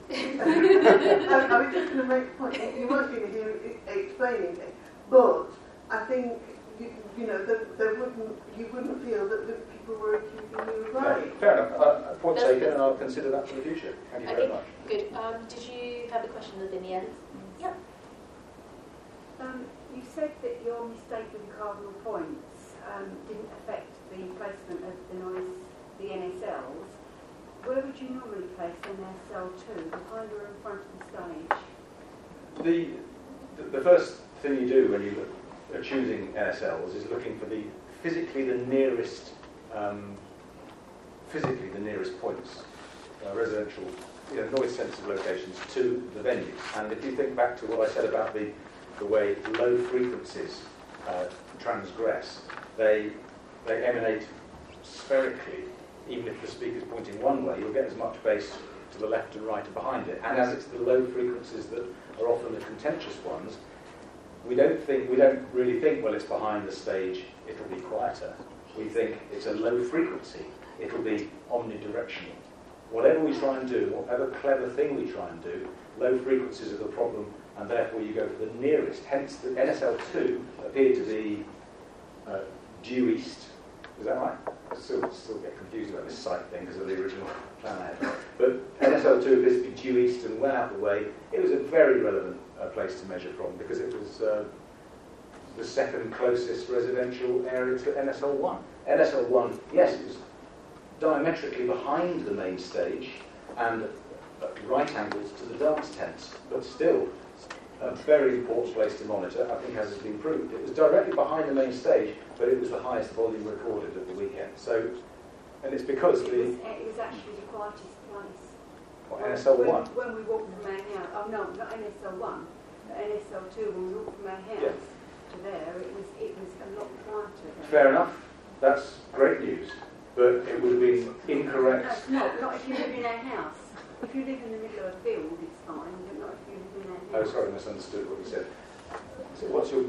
S9: I, I was just going to make a point. You might be here explaining it, but I think you, you know that there wouldn't you wouldn't feel that the people were accusing you of lying.
S5: Fair enough. Uh, point
S1: That's-
S5: taken, and I'll consider that for the future. Thank you very
S1: Okay,
S5: much.
S1: good. Um, did you have a question, Lavinia? Yep.
S6: Um, you said that your mistake with the cardinal points um, didn't affect the placement of the noise, the N S Ls. Where would you normally place N S L two, behind or in front of the stage?
S5: The, the first thing you do when you are choosing N S Ls is looking for the physically the nearest, um, physically the nearest points, uh, residential, you know, noise-sensitive locations to the venue. And if you think back to what I said about the the way low frequencies uh, transgress, they they emanate spherically. Even if the speaker's pointing one way, you'll get as much bass to the left and right and behind it. And as it's the low frequencies that are often the contentious ones, we don't think we don't really think, well, it's behind the stage, it'll be quieter. We think it's a low frequency, it'll be omnidirectional. Whatever we try and do, whatever clever thing we try and do, low frequencies are the problem, and therefore you go for the nearest. Hence, the N S L two appeared to be uh, due east. Is that right? I still, still get confused about this site thing because of the original plan I had. But N S L two appears to be due east and well out of the way. It was a very relevant uh, place to measure from because it was uh, the second closest residential area to N S L one. N S L one, yes, it was diametrically behind the main stage and at right angles to the dance tents, but still a very important place to monitor, I think, as has been proved. It was directly behind the main stage, but it was the highest volume recorded at the weekend. So, and it's because
S6: it
S5: the...
S6: Was, it was actually the quietest place.
S5: What, N S L one?
S6: When, when we walked from our house, oh no, not N S L one, but N S L two, when we walked from our house
S5: Yeah.
S6: to there, it was it was a lot quieter there.
S5: Fair enough. That's great news. But it would have been incorrect.
S6: No, not, not if you live in our house. If you live in the middle of a field, it's fine, but not if you live in our
S5: Oh,
S6: house.
S5: sorry, I misunderstood what you said. So what's your...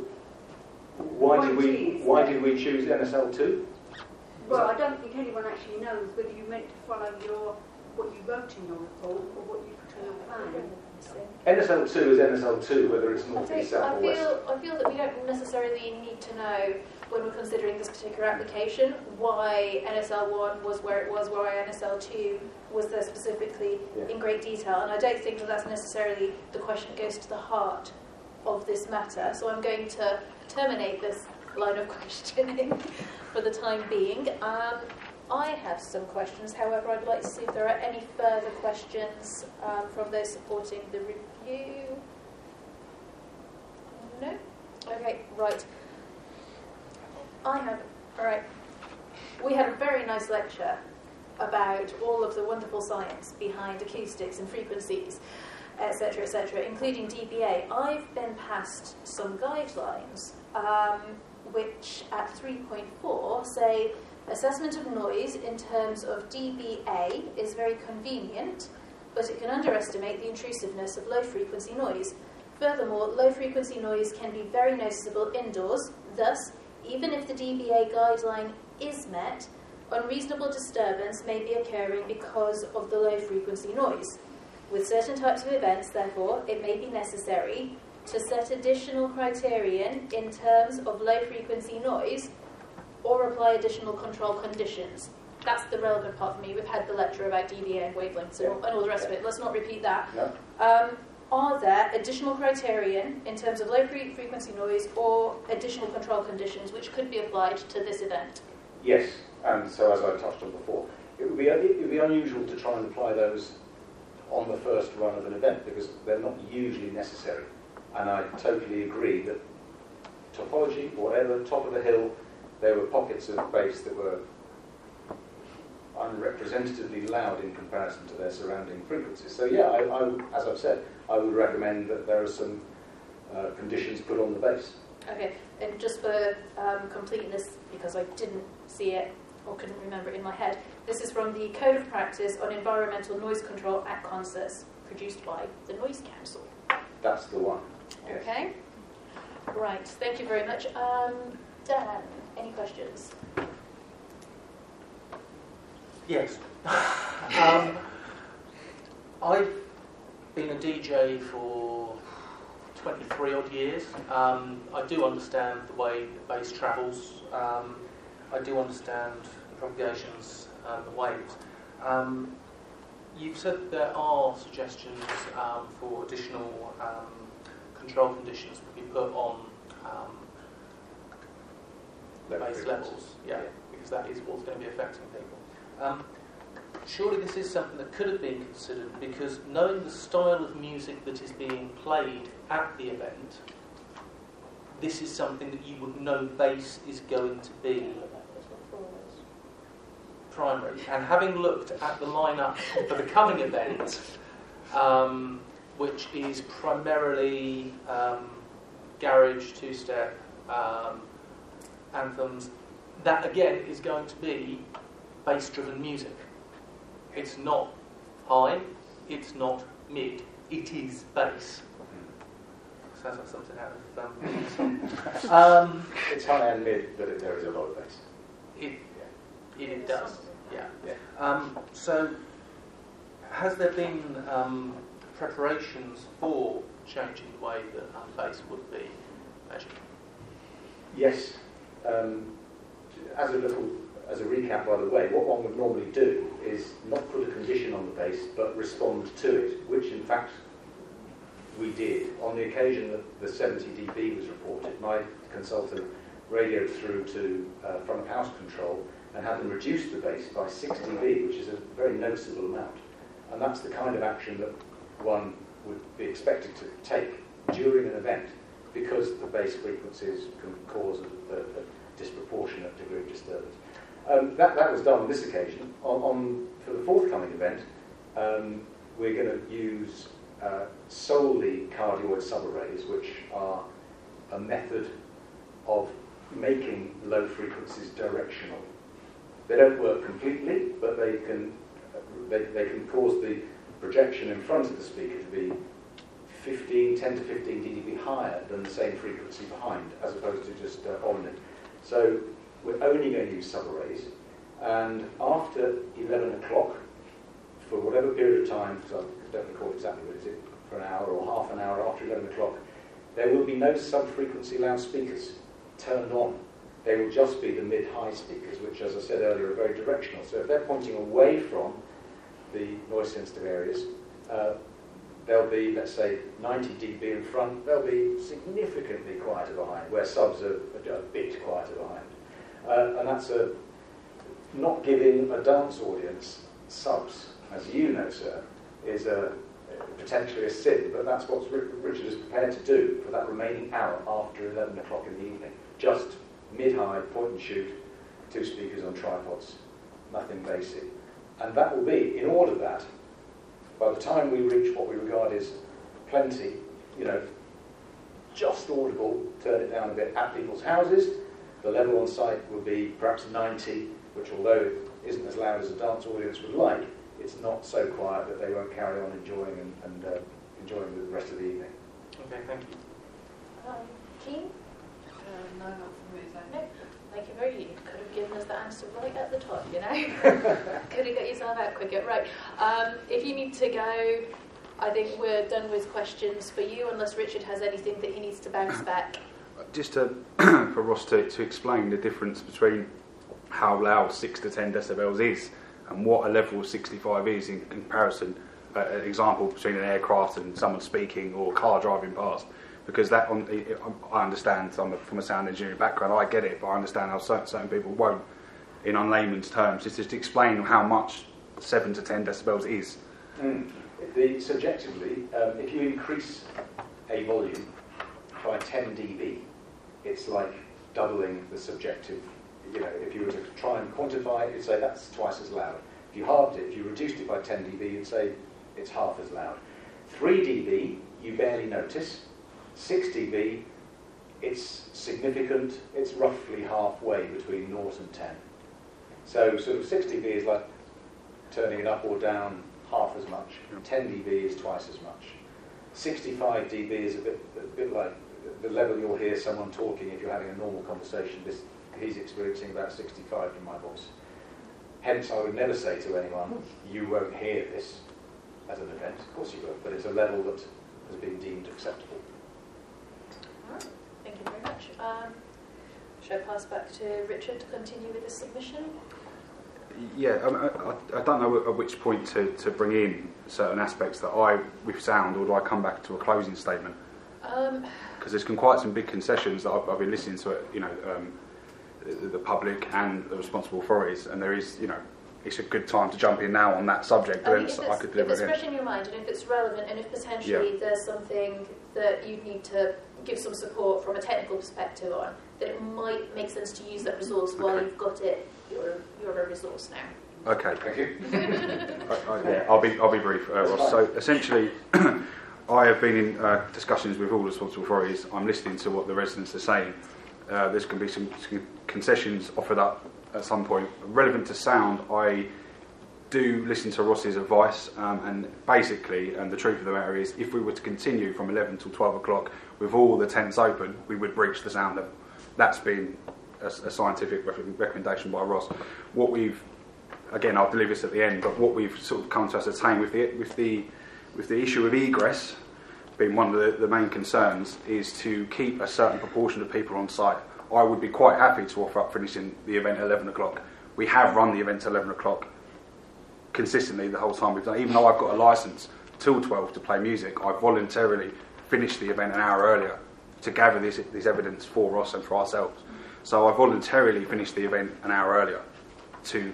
S5: Why did
S6: Point
S5: we
S6: is-
S5: Why did we choose N S L two?
S6: Well, I don't think anyone actually knows whether you meant to follow your what you wrote in your report or what you put on your plan.
S5: N S L two is N S L two, whether it's
S1: I,
S5: north,
S1: think,
S5: east, south,
S1: I
S5: or west.
S1: feel I feel that we don't necessarily need to know when we're considering this particular application why N S L one was where it was, why N S L two was there specifically
S5: Yeah.
S1: in great detail, and I don't think that that's necessarily the question that goes to the heart of this matter. So I'm going to terminate this line of questioning for the time being. Um, I have some questions, however, I'd like to see if there are any further questions um, from those supporting the review. No? Okay, right. I have, alright. We had a very nice lecture about all of the wonderful science behind acoustics and frequencies, et cetera, et cetera, including D B A. I've been passed some guidelines, um, which at three point four say assessment of noise in terms of D B A is very convenient, but it can underestimate the intrusiveness of low-frequency noise. Furthermore, low-frequency noise can be very noticeable indoors. Thus, even if the D B A guideline is met, unreasonable disturbance may be occurring because of the low-frequency noise. With certain types of events, therefore, it may be necessary to set additional criterion in terms of low-frequency noise or apply additional control conditions. That's the relevant part for me. We've had the lecture about D B A and wavelengths and, all, and all the rest of it. Let's not repeat that.
S5: No.
S1: Um, are there additional criterion in terms of low fre- frequency noise or additional control conditions which could be applied to this event?
S5: Yes, and so as I touched on before, it would be it would be unusual to try and apply those on the first run of an event because they're not usually necessary. And I totally agree that topology, whatever, top of the hill, there were pockets of bass that were unrepresentatively loud in comparison to their surrounding frequencies. So yeah, I, I, as I've said, I would recommend that there are some uh, conditions put on the bass.
S1: Okay, and just for um, completeness, because I didn't see it or couldn't remember it in my head, this is from the Code of Practice on Environmental Noise Control at Concerts, produced by the Noise Council.
S5: That's the one. Yes.
S1: Okay. Right, thank you very much. Um, Dan, any questions?
S10: Yes. um, I've been a D J for twenty-three odd years. Um, I do understand the way the bass travels. Um, I do understand the propagations and the waves. Um, you've said there are suggestions um, for additional um, control conditions to be put on um, bass levels, yeah, because that is what's going to be affecting people. Um, surely this is something that could have been considered, because knowing the style of music that is being played at the event, this is something that you would know bass is going to be primary. And having looked at the lineup for the coming event, um, which is primarily um, garage, two-step, um, anthems, that again is going to be bass-driven music. It's not high, it's not mid, it is bass. Sounds like something out of um, um,
S5: It's high and mid, but it, there is a lot of bass.
S10: It, it, it does, yeah. yeah. Um, so, has there been um, preparations for changing the way that um, bass would be measured?
S5: Yes. Um, as a little, as a recap, by the way, what one would normally do is not put a condition on the bass, but respond to it, which in fact we did. On the occasion that the seventy D B was reported, my consultant radioed through to uh, front of house control and had them reduce the bass by six D B, which is a very noticeable amount. And that's the kind of action that one would be expected to take during an event, because the bass frequencies can cause a, a, a disproportionate degree of disturbance. Um, that, that was done on this occasion. On, on for the forthcoming event, um, we're going to use uh, solely cardioid subarrays, which are a method of making low frequencies directional. They don't work completely, but they can they, they can cause the projection in front of the speaker to be fifteen, ten to fifteen D B higher than the same frequency behind, as opposed to just uh, on it. So we're only going to use subarrays, and after eleven o'clock, for whatever period of time, because I don't recall exactly what it is, for an hour or half an hour after eleven o'clock, there will be no sub-frequency loudspeakers turned on. They will just be the mid-high speakers, which, as I said earlier, are very directional. So if they're pointing away from the noise-sensitive areas, uh, they'll be, let's say, ninety D B in front. They'll be significantly quieter behind, where subs are a bit quieter behind. Uh, and that's a, not giving a dance audience subs, as you know, sir, is a, potentially a sin, but that's what Richard is prepared to do for that remaining hour after eleven o'clock in the evening. Just mid-high, point and shoot, two speakers on tripods, nothing basic. And that will be, in order that, by the time we reach what we regard as plenty, you know, just audible, turn it down a bit at people's houses, the level on site will be perhaps ninety, which although isn't as loud as a dance audience would like, it's not so quiet that they won't carry on enjoying and, and uh, enjoying the rest of the evening.
S10: Okay, thank you.
S1: Um, Jean?
S11: Uh, no, not for me, thank
S1: No.
S11: you.
S1: Thank you very much. You could have given us the answer right at the top, you know. Could have got yourself out quicker. Right. Um, if you need to go, I think we're done with questions for you, unless Richard has anything that he needs to bounce back.
S4: Just to, for Ross to, to explain the difference between how loud six to ten decibels is and what a level of sixty-five is in comparison. Uh, an example between an aircraft and someone speaking or a car driving past. Because that, on, it, I understand I'm a, from a sound engineering background, I get it, but I understand how certain, certain people won't, in unlayman's terms. It's just to explain how much seven to ten decibels is.
S5: Mm. The, subjectively, um, if you increase a volume by ten D B, it's like doubling the subjective. You know, if you were to try and quantify it, you'd say that's twice as loud. If you halved it, if you reduced it by ten D B, you'd say it's half as loud. three D B, you barely notice. six D B, it's significant. It's roughly halfway between zero and ten. So sort of six D B is like turning it up or down half as much. ten D B is twice as much. sixty-five D B is a bit, a bit like the, the level you'll hear someone talking if you're having a normal conversation, this, he's experiencing about sixty-five from my voice. Hence, I would never say to anyone, you won't hear this at an event. Of course you will, but it's a level that has been deemed acceptable.
S1: All right. Thank you very much. Um, shall I pass back to Richard to continue with the submission?
S4: Yeah, I, I, I don't know at which point to, to bring in certain aspects that I, with sound, or do I come back to a closing statement? Because
S1: Um,
S4: there's been quite some big concessions that I've, I've been listening to, it, you know, um, the, the public and the responsible authorities, and there is, you know, it's a good time to jump in now on that subject.
S1: I
S4: Then
S1: mean, if
S4: so
S1: it's,
S4: I could
S1: if
S4: deliver
S1: it's
S4: again.
S1: fresh in your mind, and if it's relevant, and if potentially
S4: Yeah.
S1: there's something that you need to give some support from a technical perspective on, that it might make sense to use that resource while
S4: Okay.
S1: you've got it. You're, you're a resource now.
S4: Okay.
S5: Thank you.
S4: I, I, yeah, I'll be I'll be brief, uh, Ross. So essentially, I have been in uh, discussions with all the responsible authorities. I'm listening to what the residents are saying. Uh, there's going to be some, some concessions offered up at some point. Relevant to sound, I do listen to Ross's advice, um, and basically, and the truth of the matter is, if we were to continue from eleven till twelve o'clock with all the tents open, we would breach the sound level. That's been a, a scientific rec- recommendation by Ross. What we've Again, I'll deliver this at the end, but what we've sort of come to ascertain with the with the with the issue of egress being one of the, the main concerns is to keep a certain proportion of people on site. I would be quite happy to offer up finishing the event at eleven o'clock. We have run the event at eleven o'clock consistently the whole time we've done. Even though I've got a licence till twelve to play music, I voluntarily finished the event an hour earlier to gather this this evidence for Ross and for ourselves. So I voluntarily finished the event an hour earlier to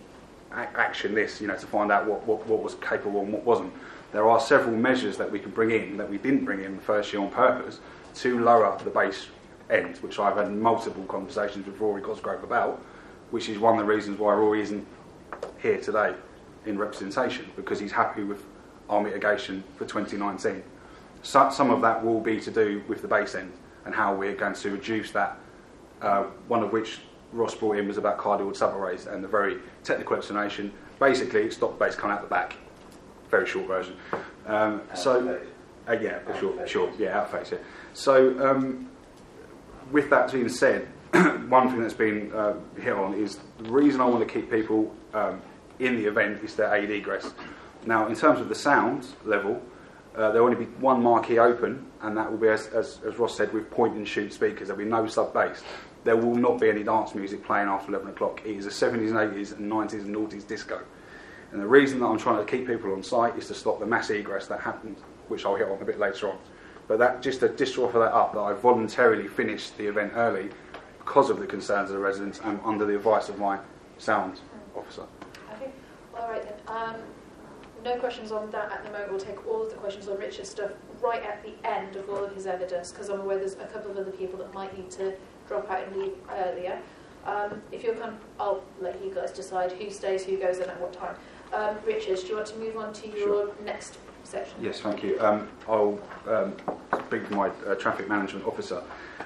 S4: action this, you know, to find out what, what, what was capable and what wasn't. There are several measures that we can bring in that we didn't bring in the first year on purpose to lower the base end, which I've had multiple conversations with Rory Cosgrove about, which is one of the reasons why Rory isn't here today in representation, because he's happy with our mitigation for twenty nineteen. So, some of that will be to do with the base end and how we're going to reduce that, uh, one of which Ross brought in was about cardioid subarrays, and the very technical explanation, basically stop the bass coming out the back. Very short version. Um, so, uh, yeah, for sure, sure, yeah, outface, yeah. So, um, with that being said, one thing that's been uh, hit on is the reason I want to keep people um, in the event is their aid egress. Now, in terms of the sound level, uh, there will only be one marquee open, and that will be, as, as, as Ross said, with point and shoot speakers. There'll be no sub bass. There will not be any dance music playing after eleven o'clock. It is a seventies and eighties and nineties and noughties disco. And the reason that I'm trying to keep people on site is to stop the mass egress that happens, which I'll hit on a bit later on. But that just to, just to offer that up, that I voluntarily finished the event early because of the concerns of the residents and under the advice of my sound officer.
S1: Okay, all right then. Um, no questions on that at the moment. We'll take all of the questions on Richard's stuff right at the end of all of his evidence, because I'm aware there's a couple of other people that might need to drop out and leave earlier. Um, if you'll come, I'll let you guys decide who stays, who goes in at what time. Um, Richard, do you want to move on to your
S4: Sure.
S1: next section?
S4: Yes, thank you. Um, I'll um, speak to my uh, traffic management officer.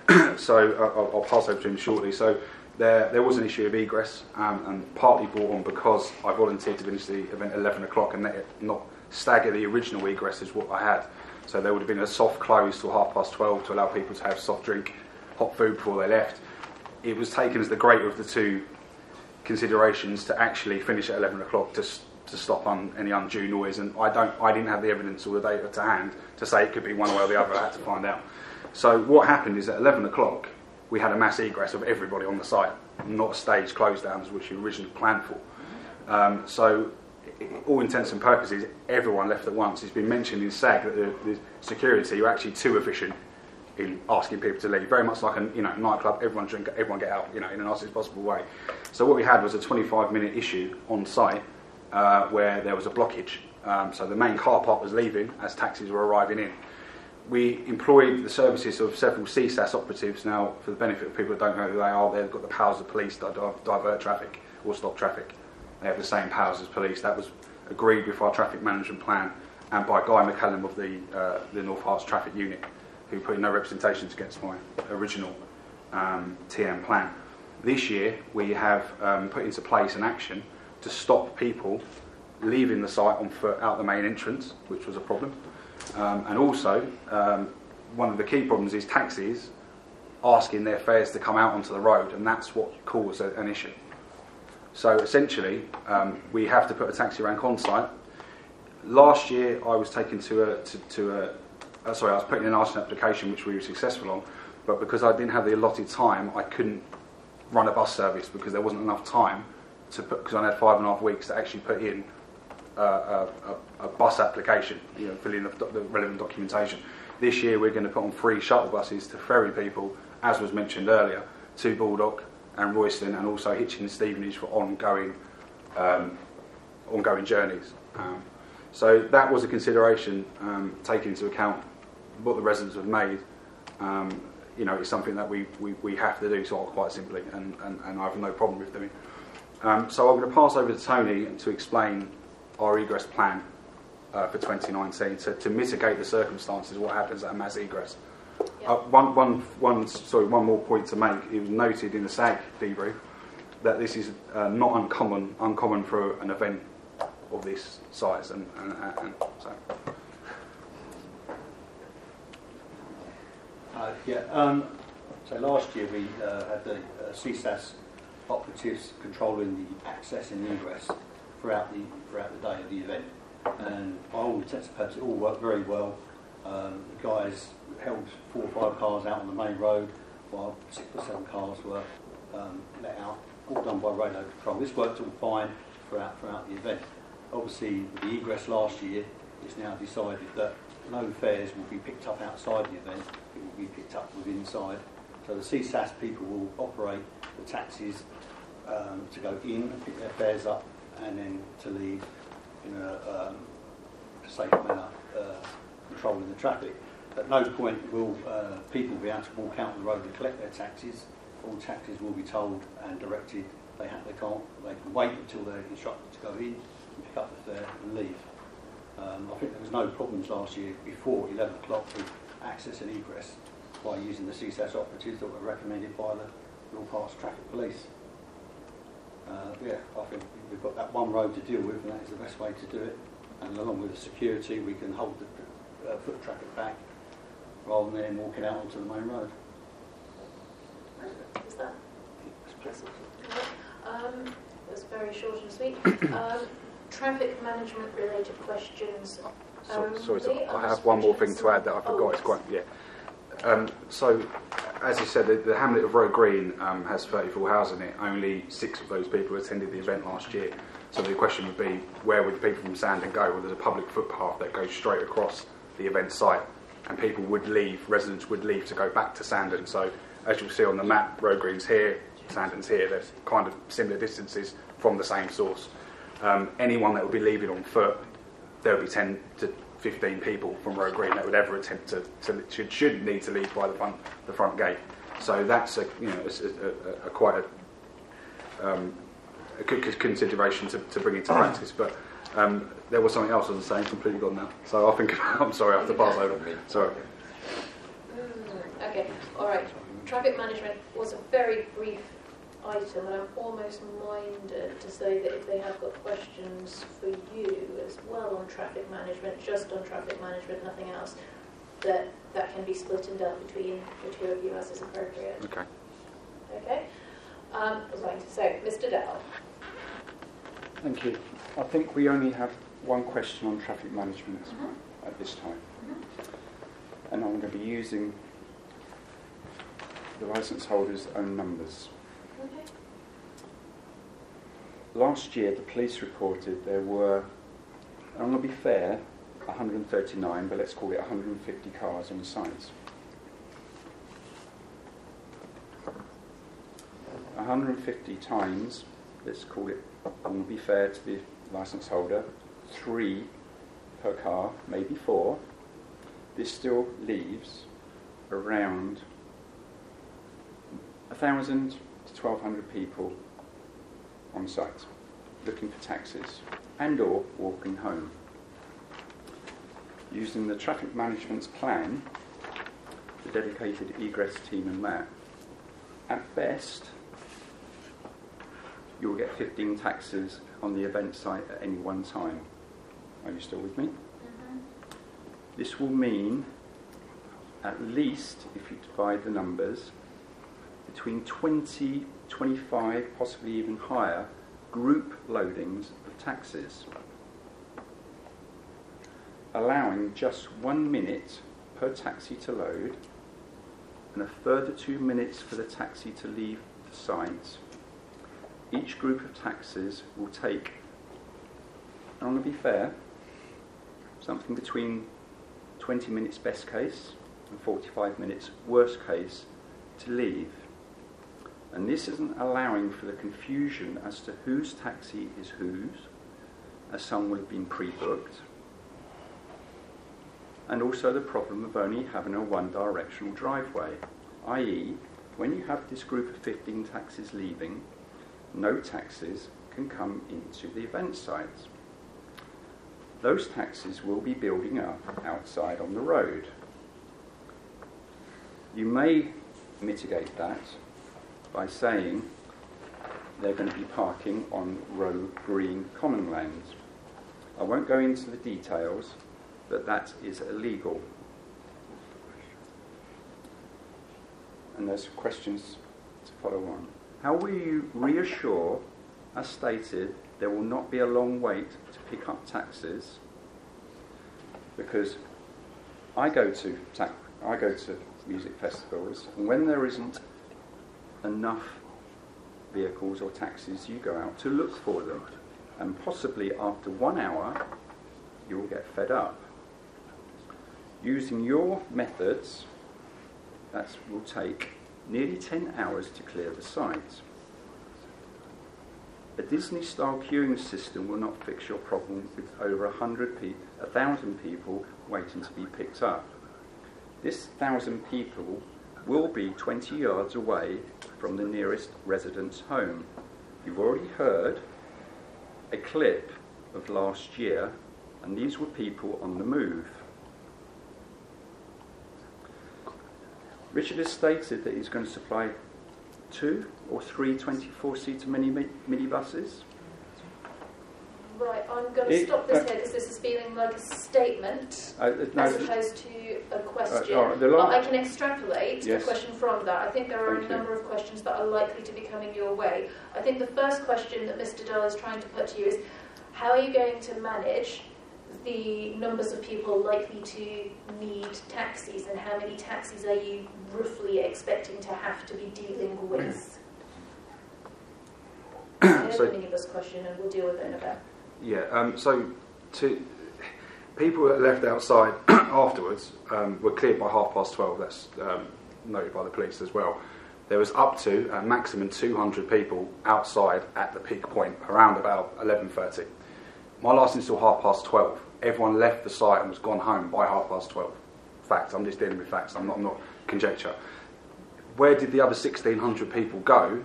S4: so uh, I'll, I'll pass over to him shortly. So there, there was an issue of egress, um, and partly brought on because I volunteered to finish the event at eleven o'clock and let it not stagger the original egress is what I had. So there would have been a soft close till half past twelve to allow people to have soft drink, hot food before they left. It was taken as the greater of the two considerations to actually finish at eleven o'clock to to stop on any undue noise, and I don't, I didn't have the evidence or the data to hand to say it could be one way or the other. I had to find out. So what happened is at eleven o'clock we had a mass egress of everybody on the site, not stage close downs which we originally planned for. Um, so all intents and purposes, everyone left at once. It's been mentioned in SAG that the, the security are actually too efficient in asking people to leave. Very much like a you know nightclub, everyone drink, everyone get out, you know, in the nicest possible way. So what we had was a twenty-five minute issue on site uh, where there was a blockage. Um, so the main car park was leaving as taxis were arriving in. We employed the services of several C S A S operatives. Now, for the benefit of people who don't know who they are, they've got the powers of police to di- divert traffic or stop traffic. They have the same powers as police. That was agreed with our traffic management plan and by Guy McCallum of the uh, the North Herts Traffic Unit, who put in no representations against my original um, T M plan. This year, we have um, put into place an action to stop people leaving the site on foot out the main entrance, which was a problem. Um, and also, um, one of the key problems is taxis asking their fares to come out onto the road, and that's what caused a, an issue. So essentially, um, we have to put a taxi rank on site. Last year, I was taken to a to, to a uh, sorry, I was putting in an arson application, which we were successful on, but because I didn't have the allotted time, I couldn't run a bus service because there wasn't enough time to put, because I had five and a half weeks to actually put in uh, a, a, a bus application, you know, fill in the, the relevant documentation. This year, we're going to put on free shuttle buses to ferry people, as was mentioned earlier, to Baldock and Royston, and also Hitchin and Stevenage for ongoing um, ongoing journeys. Um, so that was a consideration, um, taking into account what the residents have made. Um, you know, it's something that we, we, we have to do, sort of quite simply, and, and, and I have no problem with doing. Um, so I'm going to pass over to Tony to explain our egress plan uh, for twenty nineteen to, to mitigate the circumstances of what happens at a mass egress. Uh, one, one, one, sorry, one more point to make. It was noted in the S A G debrief that this is uh, not uncommon, uncommon for an event of this size, and, and, and so.
S12: Uh, yeah. Um, so last year we uh, had the uh, C S A S operatives controlling the access and egress throughout the throughout the day of the event, and by all intents and purposes, it all worked very well. Um, the guys held four or five cars out on the main road, while six or seven cars were um, let out, all done by radar control. This worked all fine throughout throughout the event. Obviously, with the egress last year, it's now decided that no fares will be picked up outside the event, it will be picked up within inside. So the C S A S people will operate the taxis um, to go in and pick their fares up, and then to leave in a, um, a safe manner, uh, controlling the traffic. At no point will uh, people be able to walk out on the road and collect their taxis. All taxis will be told and directed they have they can't they can wait until they're instructed to go in and pick up the fare and leave. Um, I think there was no problems last year before eleven o'clock with access and egress by using the C S A S operatives that were recommended by the North Pass Traffic Police. Uh, yeah, I think we've got that one road to deal with, and that is the best way to do it. And along with the security, we can hold the uh, foot traffic back rather than walking out onto the main road.
S1: Is that? Um, it was very short and sweet. Um, traffic management related questions.
S4: So, sorry, so I have one more thing to add that I forgot. Oh, it's quite yeah. Um, so, as you said, the, the hamlet of Road Green um, has thirty-four houses in it. Only six of those people attended the event last year. So the question would be, where would the people from Sandon go? Well, there's a public footpath that goes straight across the event site, and people would leave, residents would leave to go back to Sandon. So, as you'll see on the map, Road Green's here, Sandon's here. There's kind of similar distances from the same source. Um, anyone that would be leaving on foot, there would be ten to fifteen people from Road Green that would ever attempt to, to should, should need to leave by the front the front gate. So that's a you know a, a, a quite a, um, a good consideration to, to bring into practice. But um, there was something else I was saying, completely gone now. So I think I'm sorry, I have to pass over. Sorry.
S1: Mm, okay, all right. Traffic management was a very brief item, and I'm almost minded to say that if they have got questions for you as well on traffic management, just on traffic management, nothing else, that that can be split and dealt between the two of you as is appropriate.
S4: Okay.
S1: Okay. Um, right. So, Mister Dell.
S3: Thank you. I think we only have one question on traffic management
S1: Mm-hmm.
S3: at this time,
S1: Mm-hmm.
S3: and I'm going to be using the licence holder's own numbers.
S1: Okay.
S3: Last year, the police reported there were, and I'm going to be fair, one hundred thirty-nine, but let's call it one hundred fifty cars on site. one hundred fifty times, let's call it, I'm going to be fair to the licence holder, three per car, maybe four. This still leaves around one thousand to twelve hundred people on site looking for taxis and or walking home. Using the traffic management's plan, the dedicated egress team and map, at best you'll get fifteen taxis on the event site at any one time. Are you still with me?
S1: Mm-hmm.
S3: This will mean at least, if you divide the numbers, between twenty, twenty-five, possibly even higher, group loadings of taxis, allowing just one minute per taxi to load and a further two minutes for the taxi to leave the site. Each group of taxis will take, I'm going to be fair, something between twenty minutes best case and forty-five minutes worst case to leave. And this isn't allowing for the confusion as to whose taxi is whose, as some would have been pre-booked, and also the problem of only having a one-directional driveway, that is, when you have this group of fifteen taxis leaving, no taxis can come into the event site. Those taxis will be building up outside on the road. You may mitigate that by saying they're going to be parking on row green common land. I won't go into the details, but that is illegal. And there's questions to follow on. How will you reassure, as stated, there will not be a long wait to pick up taxis? Because I go to ta- I go to music festivals, and when there isn't enough vehicles or taxis, you go out to look for them, and possibly after one hour you will get fed up. Using your methods, that will take nearly ten hours to clear the site. A Disney-style queuing system will not fix your problem with over a hundred pe- a thousand people waiting to be picked up. This thousand people will be twenty yards away from the nearest resident's home. You've already heard a clip of last year, and these were people on the move. Richard has stated that he's going to supply two or three twenty-four-seater mini minibuses.
S1: Right, I'm going to
S3: It-
S1: stop this
S3: uh,
S1: here because this is feeling like a statement
S3: Uh, no,
S1: as opposed to a question.
S3: Uh, all right, the
S1: but
S3: last-
S1: I can extrapolate
S3: Yes.
S1: a question from that. I think there are
S3: Thank
S1: a
S3: you.
S1: number of questions that are likely to be coming your way. I think the first question that Mister Dell is trying to put to you is, how are you going to manage the numbers of people likely to need taxis, and how many taxis are you roughly expecting to have to be dealing with? I'm
S4: So-
S1: going to give this question and we'll deal with it in a bit.
S4: Yeah, um, so to people that left outside afterwards um, were cleared by half past twelve. That's um, noted by the police as well. There was up to a maximum two hundred people outside at the peak point, around about eleven thirty. My licence till half past twelve. Everyone left the site and was gone home by half past twelve. Facts. I'm just dealing with facts. I'm not, I'm not conjecture. Where did the other sixteen hundred people go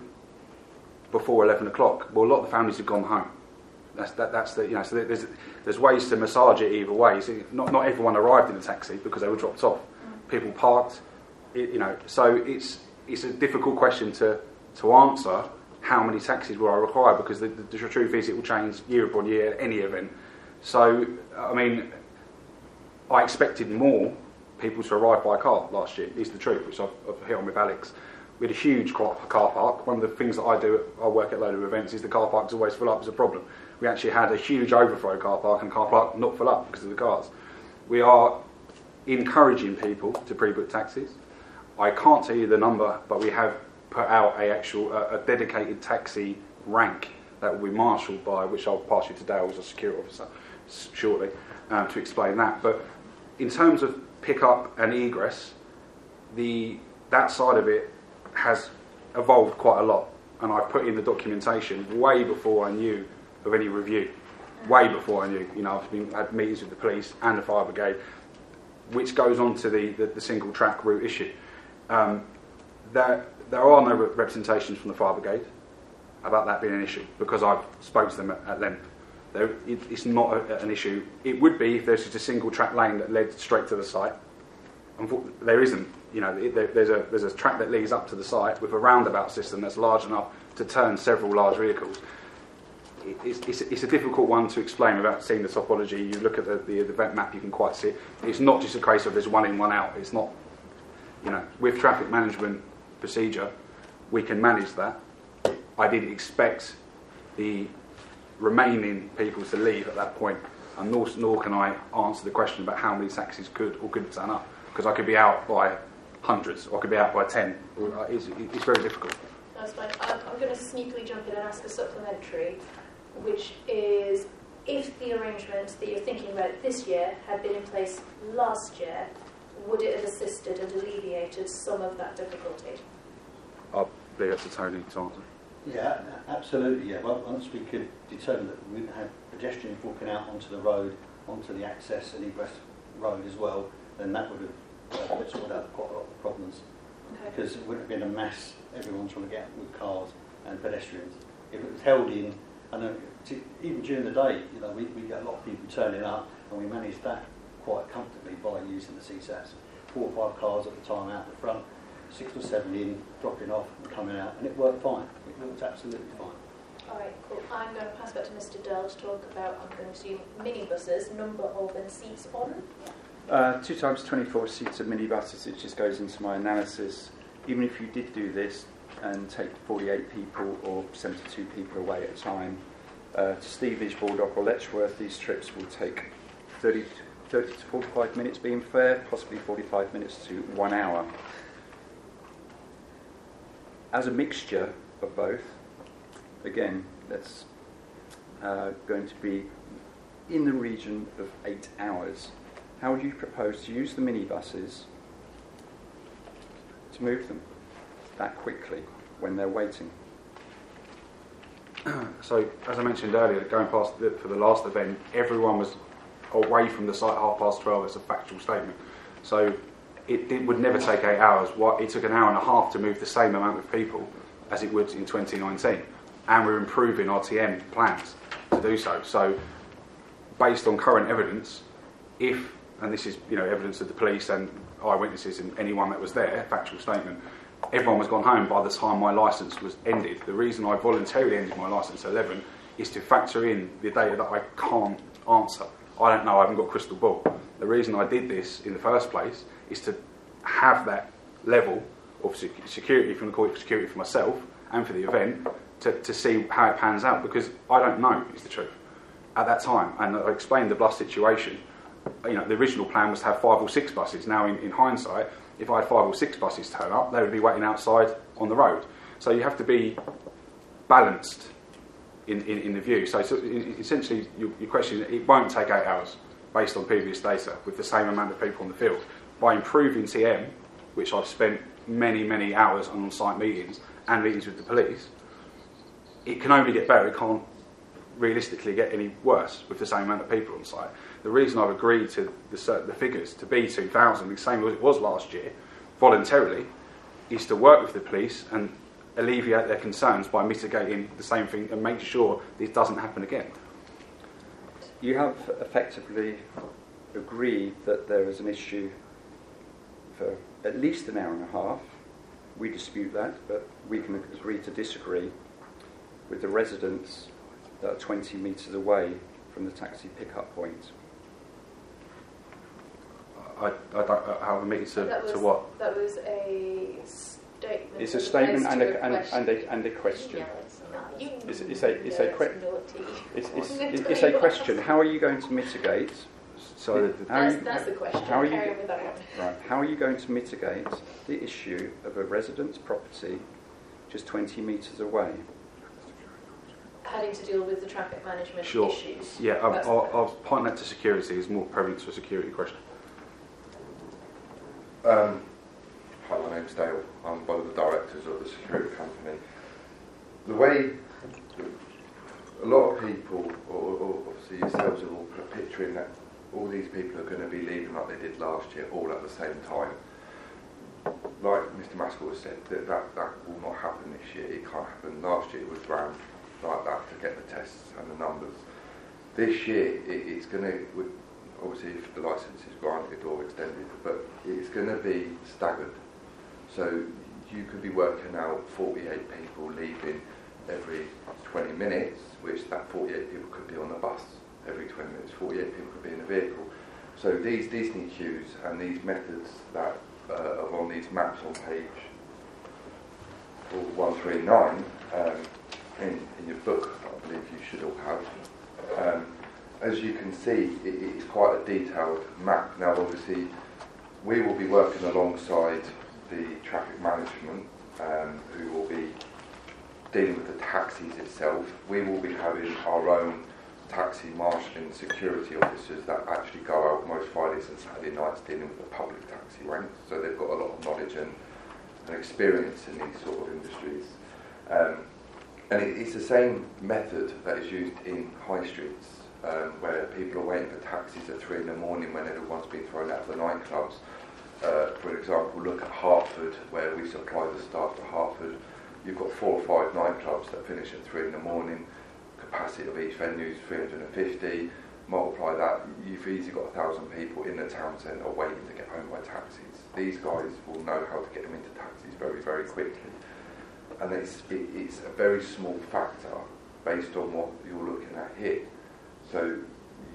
S4: before eleven o'clock? Well, a lot of the families had gone home. That's that, that's the you know. So there's there's ways to massage it either way. So not not everyone arrived in a taxi because they were dropped off. People parked. It, you know, so it's it's a difficult question to to answer. How many taxis will I require? Because the, the, the truth is, it will change year upon year at any event. So I mean, I expected more people to arrive by car last year. Is the truth, which I've, I've hit on with Alex. We had a huge car park. One of the things that I do, I work at a load of events, is the car park's always full up as a problem. We actually had a huge overflow car park and car park not full up because of the cars. We are encouraging people to pre-book taxis. I can't tell you the number, but we have put out a actual uh, a dedicated taxi rank that will be marshalled by, which I'll pass you to Dale as a security officer s- shortly um, to explain that. But in terms of pick-up and egress, the that side of it has evolved quite a lot, and I've put in the documentation way before I knew of any review. Way before I knew, you know, I've been, had meetings with the police and the fire brigade, which goes on to the, the, the single track route issue. Um, there, there are no re- representations from the fire brigade about that being an issue, because I've spoken to them at, at length. There, it, it's not a, an issue. It would be if there's just a single track lane that led straight to the site. Unfortunately, there isn't. You know, it, there, there's a there's a track that leads up to the site with a roundabout system that's large enough to turn several large vehicles. It, it's, it's, it's a difficult one to explain without seeing the topology. You look at the, the, the event map, you can quite see it. It's not just a case of there's one in, one out. It's not You know, with traffic management procedure, we can manage that. I didn't expect the remaining people to leave at that point, and nor, nor can I answer the question about how many taxis could or couldn't turn up, because I could be out by hundreds, or I could be out by ten. It's, it's very difficult.
S1: That's fine. I'm, I'm going to sneakily jump in and ask a supplementary, which is, if the arrangement that you're thinking about this year had been in place last year, would it have assisted and alleviated some of that difficulty?
S4: I'll leave it to Tony to answer.
S12: Yeah, absolutely, yeah. Well, once we could determine that we had pedestrians walking out onto the road, onto the access and egress road as well, then that would have uh, sorted out quite a lot of problems. Okay. Because it wouldn't have been a mass, everyone trying to get out with cars and pedestrians. If it was held in, and then t- even during the day, you know, we, we get a lot of people turning up, and we managed that quite comfortably by using the C S A S. Four or five cars at the time out the front, six or seven in, dropping off and coming out, and it worked fine. It worked absolutely fine.
S1: All right, cool. I'm going to pass back to Mister Dell to talk about, I'm going to assume, minibuses, number of and seats on.
S3: Uh, two times twenty-four seater minibuses, it just goes into my analysis. Even if you did do this and take forty-eight people or seventy-two people away at a time, uh, to Stevenage, Baldock or Letchworth, these trips will take thirty to forty-five minutes being fair, possibly forty-five minutes to one hour. As a mixture of both, again, that's uh, going to be in the region of eight hours. How would you propose to use the minibuses to move them that quickly when they're waiting?
S4: So, as I mentioned earlier, going past the, for the last event, everyone was away from the site half past twelve. It's a factual statement. So it, it would never take eight hours. What, it took an hour and a half to move the same amount of people as it would in twenty nineteen. And we're improving our T M plans to do so. So based on current evidence, if, and this is, you know, evidence of the police and eyewitnesses and anyone that was there, factual statement, everyone was gone home by the time my licence was ended. The reason I voluntarily ended my licence at eleven is to factor in the data that I can't answer. I don't know, I haven't got a crystal ball. The reason I did this in the first place is to have that level of sec- security, if you want to call it security for myself and for the event, to, to see how it pans out, because I don't know is the truth at that time. And I explained the bus situation. You know, the original plan was to have five or six buses. Now, in, in hindsight, if I had five or six buses turn up, they would be waiting outside on the road. So you have to be balanced in, in, in the view. So, so essentially, your, your question, it won't take eight hours based on previous data with the same amount of people on the field. By improving T M, which I've spent many, many hours on on-site meetings and meetings with the police, it can only get better. It can't realistically get any worse with the same amount of people on site. The reason I've agreed to the, the figures to be two thousand, the same as it was last year, voluntarily, is to work with the police and alleviate their concerns by mitigating the same thing and make sure this doesn't happen again.
S3: You have effectively agreed that there is an issue for at least an hour and a half. We dispute that, but we can agree to disagree with the residents that are twenty metres away from the taxi pickup point.
S4: I, I don't uh, have a meeting to,
S1: was,
S4: to what?
S1: That was a statement.
S3: It's a statement and a,
S1: a
S3: and, and, a, and a question.
S1: Yeah, it's, not. You
S3: It's, it's a it's a que- it's, it's,
S1: it's,
S3: it's, it's a question. How are you going to mitigate?
S4: So the,
S3: how
S1: that's,
S3: you,
S1: that's the question.
S3: How are you,
S1: Carry on with that one.
S3: right? How are you going to mitigate the issue of a resident's property just twenty metres away?
S1: Having to deal with the traffic management
S4: sure.
S1: issues.
S4: Yeah, I'll, I'll, I'll point that to security. It's more prevalent to a security question.
S13: Um, hi, my name's Dale. I'm one of the directors of the security company. The way a lot of people, or, or obviously yourselves, are all picturing that all these people are going to be leaving like they did last year, all at the same time. Like Mister Maskell has said, that, that that will not happen this year. It can't happen. Last year it was ran like that to get the tests and the numbers. This year it, it's going to, obviously if the licence is granted or extended, but it's going to be staggered. So you could be working out forty-eight people leaving every twenty minutes, which that forty-eight people could be on the bus every twenty minutes, forty-eight people could be in a vehicle. So these Disney queues and these methods that uh, of on these maps on page one thirty-nine um, in, in your book, I believe you should all have. Um, as you can see, it, it's quite a detailed map. Now, obviously, we will be working alongside the traffic management, um, who will be dealing with the taxis itself. We will be having our own taxi marshalling security officers that actually go out most Fridays and Saturday nights dealing with the public taxi ranks. So they've got a lot of knowledge and, and experience in these sort of industries. Um, and it, it's the same method that is used in high streets, um, where people are waiting for taxis at three in the morning when everyone's been thrown out of the nightclubs. Uh, for example, look at Hertford, where we supply the staff to Hertford. You've got four or five nightclubs that finish at three in the morning. Capacity of each venue is three hundred fifty. Multiply that, you've easily got a thousand people in the town centre waiting to get home by taxis. These guys will know how to get them into taxis very, very quickly. And it's, it, it's a very small factor based on what you're looking at here. So you,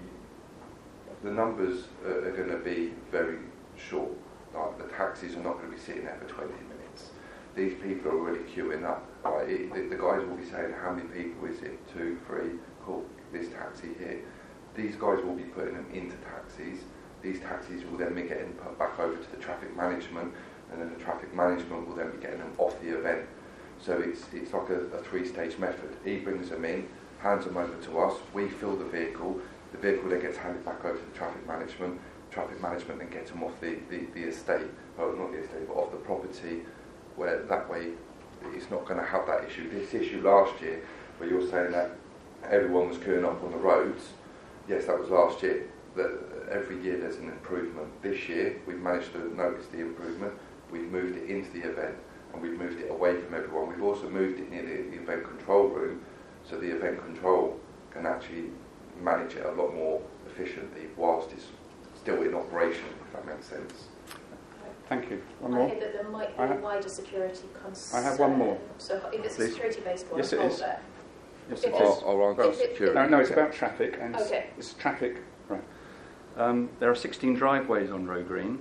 S13: the numbers are, are going to be very short. Like the taxis are not going to be sitting there for twenty minutes. These people are already queuing up. Right? It, the, the guys will be saying, how many people is it? Two, three, cool, this taxi here. These guys will be putting them into taxis. These taxis will then be getting put back over to the traffic management, and then the traffic management will then be getting them off the event. So it's it's like a, a three-stage method. He brings them in, hands them over to us, we fill the vehicle, the vehicle then gets handed back over to the traffic management, traffic management then gets them off the, the, the estate, well not the estate, but off the property, where that way it's not going to have that issue. This issue last year, where you're saying that everyone was queuing up on the roads, yes, that was last year. That every year there's an improvement. This year we've managed to notice the improvement. We've moved it into the event, and we've moved it away from everyone. We've also moved it near the, the event control room, so the event control can actually manage it a lot more efficiently whilst it's still in operation, if that makes sense.
S3: Thank you. One more.
S1: Okay, that there might be
S3: I
S1: a
S3: have,
S1: wider security concern.
S3: I have one more.
S1: So if it's
S3: Please.
S1: a security-based one,
S3: Yes, it
S1: hold
S3: is.
S1: there.
S3: Yes,
S1: If
S3: it
S1: it's-
S3: is.
S13: I'll answer
S1: if it-
S13: security.
S3: No, no, it's about traffic. And
S1: Okay.
S3: it's, it's traffic. Right. Um, there are sixteen driveways on Row Green.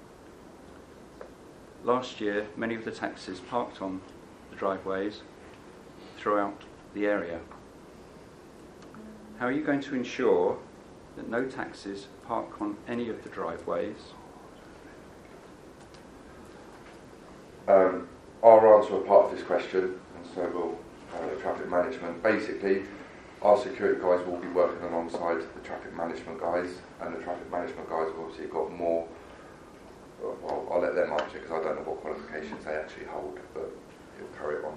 S3: Last year, many of the taxis parked on the driveways throughout the area. How are you going to ensure that no taxis park on any of the driveways?
S13: Um, I'll answer a part of this question, and so will uh, the traffic management. Basically, our security guys will be working alongside the traffic management guys, and the traffic management guys have obviously got more. Well, I'll let them answer because I don't know what qualifications they actually hold, but you'll carry it on.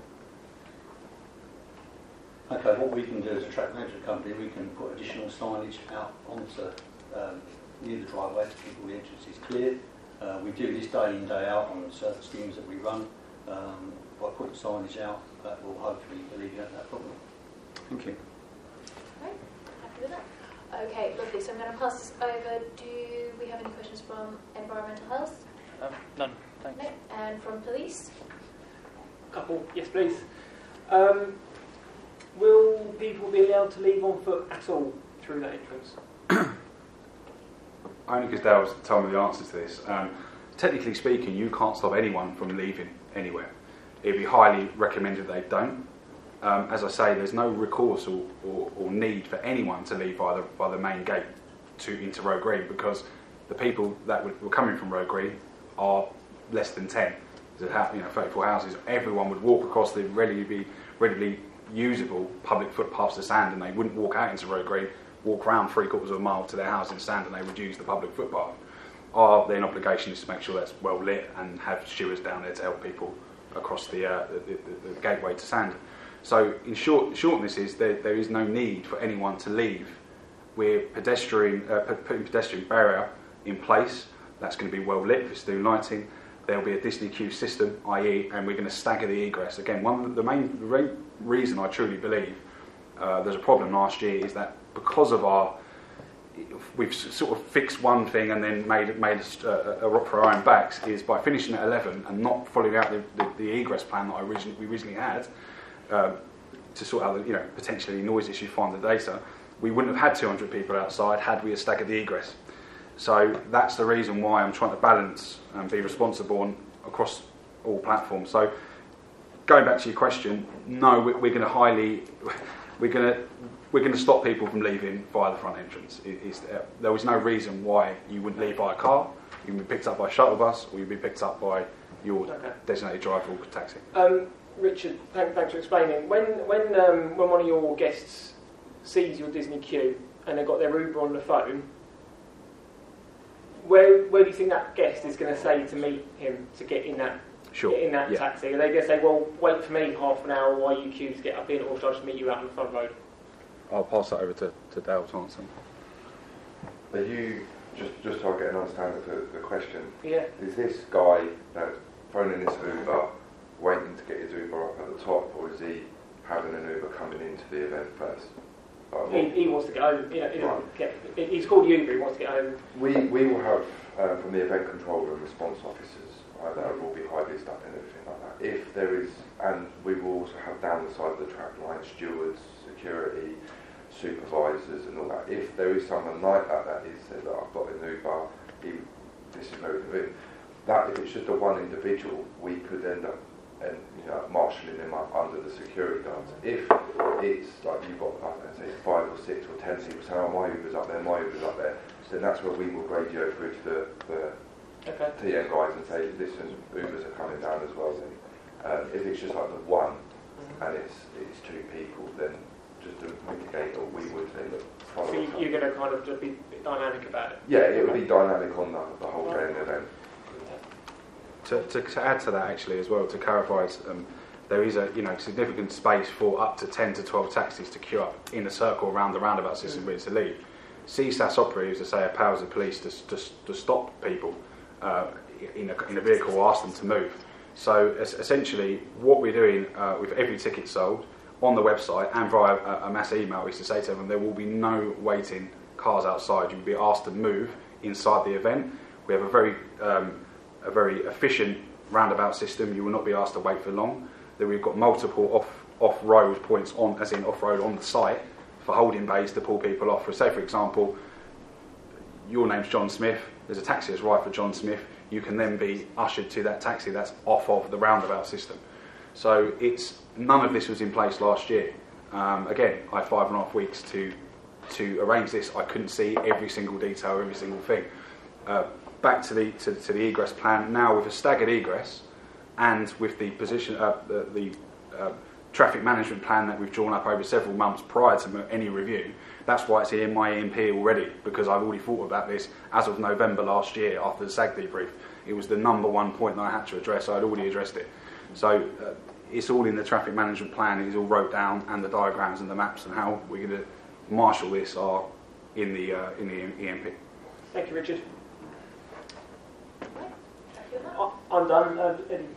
S12: Okay, what we can do as a traffic management company, we can put additional signage out onto um, near the driveway to keep all the entrances clear. Uh, we do this day in, day out on certain schemes that we run. Um, by putting signage out, that will hopefully alleviate that problem.
S3: Thank you.
S1: Right, happy with that. Okay, lovely. So I'm going to pass this over. Do we have any questions from Environmental Health?
S8: Um, none, thanks.
S1: No. And from Police?
S14: Couple, yes please. Um, will people be allowed to leave on foot at all through that entrance?
S4: Only because Dale's told me the answer to this. Um, technically speaking, you can't stop anyone from leaving anywhere. It'd be highly recommended they don't. Um, as I say, there's no recourse or, or, or need for anyone to leave by the, by the main gate to into Row Green, because the people that were, were coming from Row Green are less than ten. There's a, you know, thirty-four houses. Everyone would walk across the readily, readily usable public footpaths to Sand, and they wouldn't walk out into Row Green, walk around three quarters of a mile to their house in Sand, and they would use the public footpath. Our then obligation is to make sure that's well lit and have stewards down there to help people across the, uh, the, the, the gateway to Sand. So in short, shortness is there, there is no need for anyone to leave. We're pedestrian, uh, putting pedestrian barrier in place. That's going to be well lit for student lighting. There'll be a Disney queue system, that is, and we're going to stagger the egress. Again, one of the main the main reason I truly believe uh, there's a problem last year is that because of our, we've sort of fixed one thing and then made made a, a rock for our own backs, is by finishing at eleven and not following out the, the, the egress plan that I originally, we originally had uh, to sort out the, you know, potentially noise issue, find the data. We wouldn't have had two hundred people outside had we staggered the egress. So that's the reason why I'm trying to balance and be responsible on, across all platforms. So going back to your question, no, we're, we're going to highly, we're going to we're going to stop people from leaving via the front entrance. It, it's, uh, there was no reason why you wouldn't leave by a car. You would be picked up by a shuttle bus, or you'd be picked up by your
S14: Okay.
S4: designated driver or taxi.
S14: Um, Richard, thank, thanks for explaining. When when um, when one of your guests sees your Disney queue and they've got their Uber on the phone, where where do you think that guest is going to say to meet him to get in that
S4: Sure.
S14: get in that
S4: Yeah.
S14: taxi? Are they going to say, well, wait for me half an hour while you queue to get up in, or should I just meet you out on the front road?
S4: I'll pass that over to, to Dale to answer.
S13: Are you, just, just so I get an understanding of the, the question,
S14: Yeah.
S13: is this guy that's phoning this Uber waiting to get his Uber up at the top, or is he having an Uber coming into the event first? Like,
S14: He,
S13: what-
S14: he wants to get home. You know, he doesn't
S13: Right.
S14: get, he's called Uber. He wants to get home.
S13: We we will have um, from the event control room response officers uh, that will be highly staffed and everything like that. If there is, and we will also have down the side of the track line stewards, security, supervisors, and all that. If there is someone like that that is said that I've got an Uber, he, this is very convenient. That if it's just a one individual, we could end up and you know marshalling them up under the security guards. If it's like you've got I don't know, say five or six or ten people saying, "Oh, my Uber's up there, my Uber's up there," then that's where we will radio through to the, the
S14: Okay.
S13: T N guys and say, "Listen, Ubers are coming down as well." Then, um, if it's just like the one and it's it's two people, then just to mitigate, or we would say, "Look, follow
S14: So you,
S13: us up."
S14: you're going to kind of just be dynamic about it.
S13: Yeah, it would be dynamic on the, the whole day of the event.
S4: To, to, to add to that, actually, as well, to clarify, um, there is a you know significant space for up to ten to twelve taxis to queue up in a circle around the roundabout system ready to leave. C S A S operatives, as I say, have powers of police to, to, to stop people uh, in, a, in a vehicle or ask them to move. So es- essentially, what we're doing uh, with every ticket sold on the website and via a, a mass email is to say to them there will be no waiting cars outside. You'll be asked to move inside the event. We have a very um, a very efficient roundabout system. You will not be asked to wait for long. Then we've got multiple off off road points on, as in off road on the site, for holding bays to pull people off. For say, for example, your name's John Smith. There's a taxi that's right for John Smith. You can then be ushered to that taxi that's off of the roundabout system. So it's none of this was in place last year. Um, again, I had five and a half weeks to to arrange this. I couldn't see every single detail, every single thing. Uh, back to the to, to the egress plan now with a staggered egress, and with the position uh, the, the uh, traffic management plan that we've drawn up over several months prior to any review. That's why it's in my E M P already, because I've already thought about this as of November last year after the S A G debrief. It was the number one point that I had to address. I'd already addressed it. So uh, it's all in the traffic management plan. It's all wrote down, and the diagrams and the maps and how we're going to marshal this are in the uh, in the E M P.
S14: Thank you, Richard. I- I'm done. Uh, Eddie.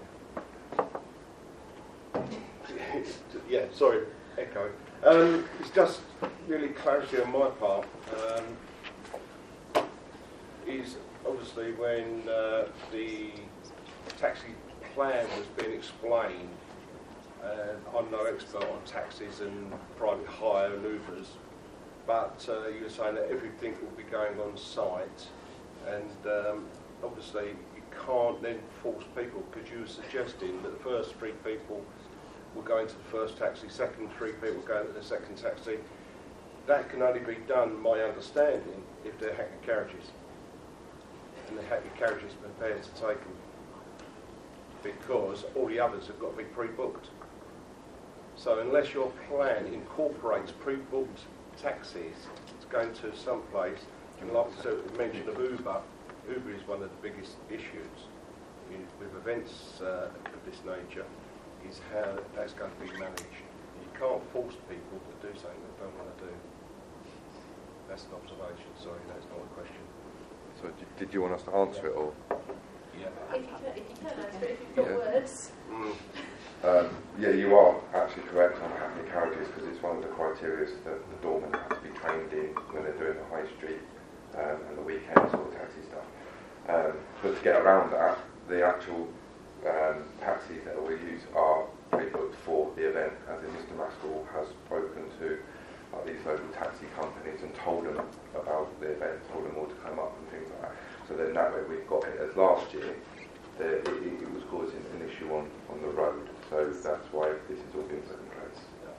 S15: Yeah, sorry, echo. Um, it's just really clarity on my part. Um, is obviously when uh, the taxi plan was being explained, and I'm no expert on taxis and private hire and Ubers, but uh, you were saying that everything will be going on site, and um, obviously you can't then force people, because you were suggesting that the first three people will go into the first taxi, second three people go into the second taxi. That can only be done, my understanding, if they're Hackney carriages, and the Hackney carriages are prepared to take them, because all the others have got to be pre-booked. So unless your plan incorporates pre-booked taxis, it's going to some place, and like I said, the mention of Uber, Uber is one of the biggest issues in, with events uh, of this nature, is how that's going to be managed. You can't force people to do something they don't want to do. That's an observation, sorry, that's not a question.
S13: So d- did you want us to answer it, or?
S15: Yeah.
S1: If you can, if you can answer it, if you've got
S13: Yeah.
S1: words.
S13: Mm. Um, yeah, you are actually correct on Hackney carriages, because it's one of the criteria that the doormen have to be trained in when they're doing the high street um, and the weekends or the taxi stuff. Um, but to get around that, the actual um, taxis that we use are pre-booked for the event, as in Mister Maskell has spoken to like these local taxi companies and told them about the event, told them all to come up and things like that. So then that way we've got it. As last year, the, it, it was causing an issue on, on the road. So that's why this is all being put in place.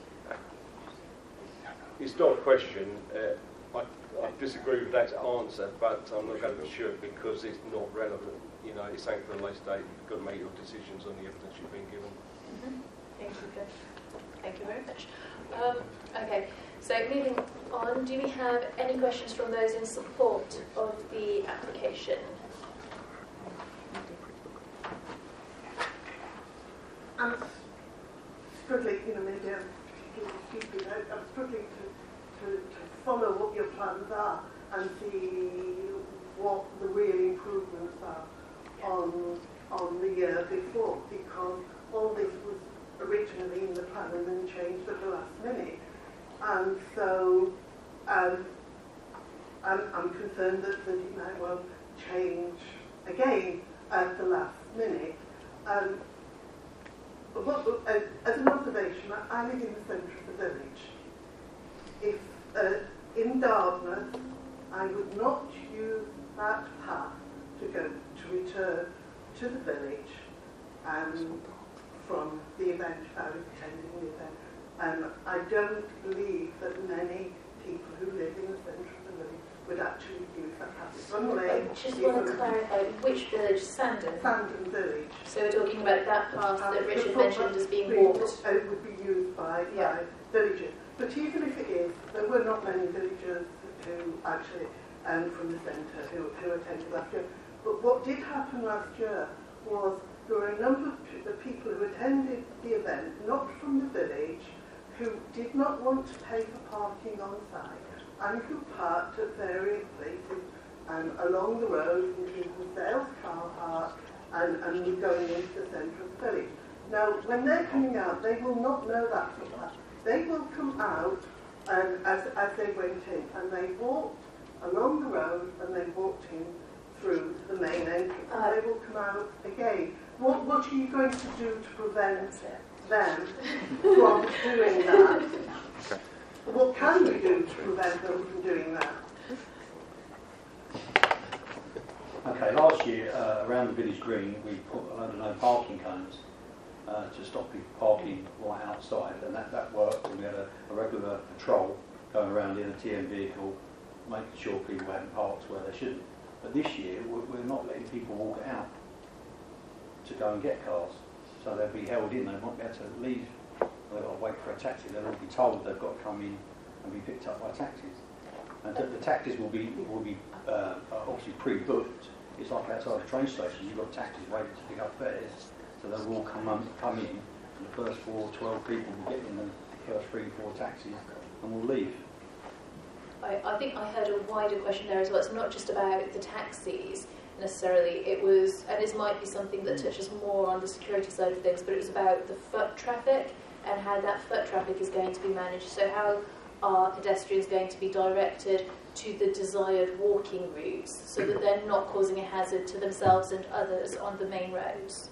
S15: It's not a question. Uh, I, I disagree with that answer, but I'm not going to pursue it because it's not relevant. You know, it's something for a later date. You've got to make your decisions on the evidence you've been given.
S1: Mm-hmm. Thank you. Good. Thank you very much. Um, okay, so moving on, do we have any questions from those in support of the application?
S9: I'm struggling, you know, maybe I'm stupid. I, I'm struggling to, to, to follow what your plans are and see what the real improvements are on on the year before, because all this was originally in the plan and then changed at the last minute. And so um, I'm, I'm concerned that, that it might well change again at the last minute. Um, but what, uh, as an observation, I, I live in the centre of the village. If uh, in Dartmouth, I would not use that path to go to return to the village um, from the event I was attending the event. Um, I don't believe that many people who live in the centre of the village would actually use that path. It's only
S1: I just want to clarify which village, Sandon?
S9: Sandon village.
S1: So we're talking about that path
S9: Um,
S1: that Richard
S9: the
S1: mentioned as being
S9: footpath
S1: walked.
S9: It would be used by,
S1: Yeah.
S9: by villagers. But even if it is, there were not many villagers who actually, um, from the centre, who, who attended last year. But what did happen last year was there were a number of p- the people who attended the event, not from the village, who did not want to pay for parking on site and who parked at various places um, along the road, including the sales car park, and, and were going into the centre of the village. Now, when they're coming out, they will not know that footpath. They will come out um, as, as they went in, and they walked along the road and they walked in through the main entrance, and they will come out again. What, what are you going to do to prevent them from doing that?
S4: Okay.
S9: What can we do to prevent them from doing that?
S12: Okay, last year uh, around the village green we put a load of no parking cones uh, to stop people parking right outside, and that, that worked, and we had a, a regular patrol going around in a T M vehicle making sure people hadn't parked where they shouldn't. But this year we're, we're not letting people walk out to go and get cars, so they'll be held in, they won't be able to leave, they've got to wait for a taxi, they'll all be told they've got to come in and be picked up by taxis. And the, the taxis will be will be uh, obviously pre-booked. It's like outside a train station, you've got taxis waiting to pick up fares, so they'll all come, um, come in, and the first four, twelve people will get in the first three, four taxis, and will leave.
S1: I, I think I heard a wider question there as well. It's not just about the taxis necessarily. It was, and this might be something that touches more on the security side of things, but it was about the foot traffic and how that foot traffic is going to be managed. So how are pedestrians going to be directed to the desired walking routes so that they're not causing a hazard to themselves and others on the main roads?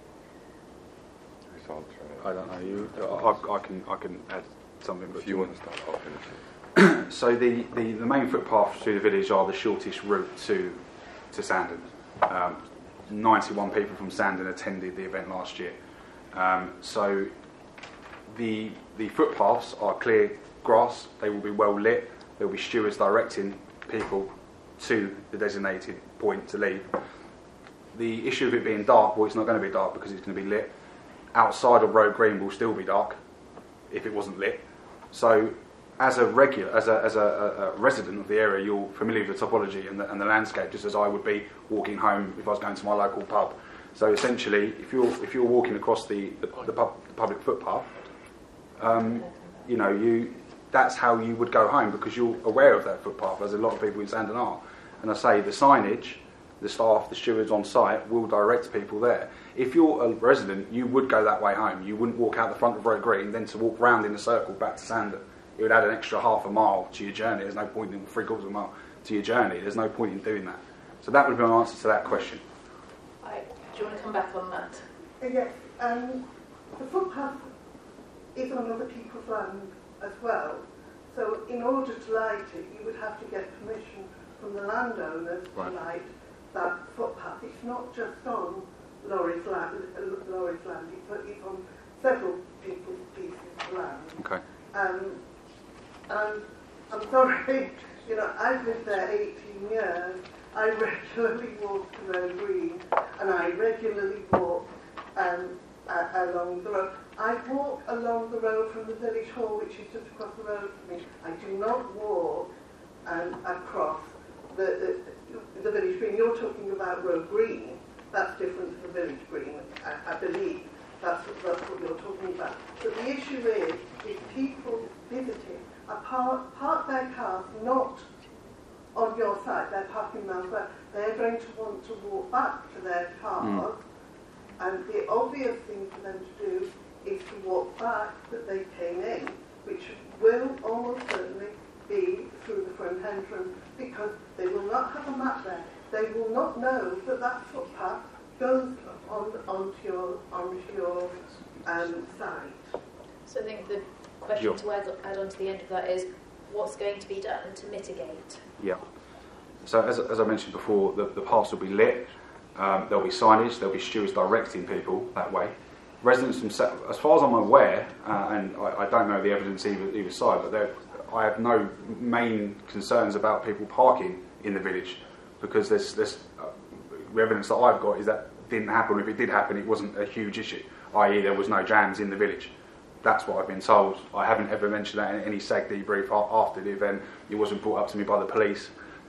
S4: I don't know. You, I, I can I can add something.
S13: If you want to start, I'll finish it.
S4: So the, the, the main footpaths through the village are the shortest route to to Sandon. Um, ninety-one people from Sandon attended the event last year. Um, so the the footpaths are clear grass. They will be well lit. There will be stewards directing people to the designated point to leave. The issue of it being dark, well, it's not going to be dark because it's going to be lit. Outside of Road Green will still be dark if it wasn't lit. So as a regular, as a, as a, a, a resident of the area, you're familiar with the topology and the, and the landscape, just as I would be walking home if I was going to my local pub. So essentially, if you're if you're walking across the the, the, pub, the public footpath, um, you know you that's how you would go home because you're aware of that footpath, as a lot of people in Sandon are. And I say the signage, the staff, the stewards on site will direct people there. If you're a resident, you would go that way home. You wouldn't walk out the front of Road Green, then to walk round in a circle back to Sandon. It would add an extra half a mile to your journey. There's no point in three quarters of a mile to your journey. There's no point in doing that. So that would be my answer to that question.
S1: Right. Do you want to come back on that?
S9: Uh, yes, um, the footpath is on other people's land as well. So in order to light it, you would have to get permission from the landowners
S4: Right.
S9: to light that footpath. It's not just on Laurie's land, uh, Laurie's land, it's, it's on several people's pieces of land.
S4: Okay.
S9: Um, and I'm sorry, you know, I've lived there eighteen years. I regularly walk to Road Green, and I regularly walk um, uh, along the road. I walk along the road from the village hall, which is just across the road from me. I do not walk um, across the, the, the village green. You're talking about Road Green. That's different to the village green, I, I believe. That's what, that's what you're talking about. But the issue is, is people visiting are park, park their cars not on your side, they're parking elsewhere. They're going to want to walk back to their cars, mm. and the obvious thing for them to do is to walk back that they came in, which will almost certainly be through the front entrance, because they will not have a map there. They will not know that that footpath goes on onto your onto your um, site.
S1: So I think the question
S4: Sure.
S1: to add, add on to the end of that is, what's going to be done to mitigate?
S4: Yeah. So as, as I mentioned before, the, the paths will be lit. Um, there'll be signage. There'll be stewards directing people that way. Residents themselves, as far as I'm aware, uh, and I, I don't know the evidence either, either side, but there, I have no main concerns about people parking in the village, because there's, there's uh, the evidence that I've got is that didn't happen. If it did happen, it wasn't a huge issue, that is there was no jams in the village. That's what I've been told. I haven't ever mentioned that in any S A G debrief after the event. It wasn't brought up to me by the police.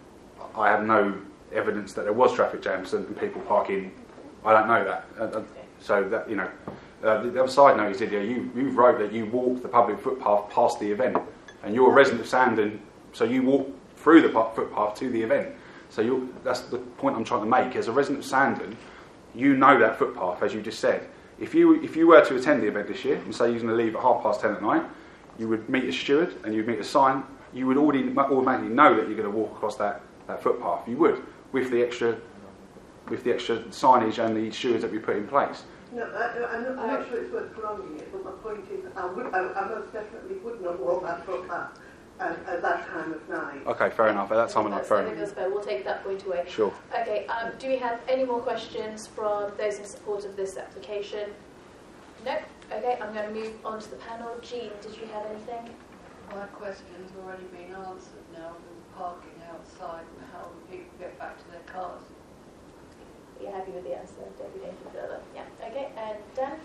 S4: I have no evidence that there was traffic jams and people parking. I don't know that. Uh, so that, you know, uh, the, the other side note is, Lydia, you, you wrote that you walked the public footpath past the event, and you're a resident of Sandon, so you walk through the footpath to the event. So you're, that's the point I'm trying to make. As a resident of Sandon, you know that footpath, as you just said. If you if you were to attend the event this year and say you're going to leave at half past ten at night, you would meet a steward and you'd meet a sign. You would already automatically know that you're going to walk across that, that footpath. You would, with the extra with the extra signage and the stewards that we put in place.
S9: No, I, I'm, not, I'm not sure it's worth prolonging it, but my point is, I, would, I, I most definitely would not walk that footpath at, at that time of night.
S4: Okay, fair enough. At that time of night, fair
S1: I think
S4: enough.
S1: that's fair. We'll take that point away.
S4: Sure.
S1: Okay, um, do we have any more questions from those in support of this application? No? Okay, I'm going to move on to the panel. Jean, did you have anything?
S11: My question's already been answered now with parking outside and how people get back to their cars.
S1: Are you happy with the answer? Don't be anything further. Yeah, okay, and Dan?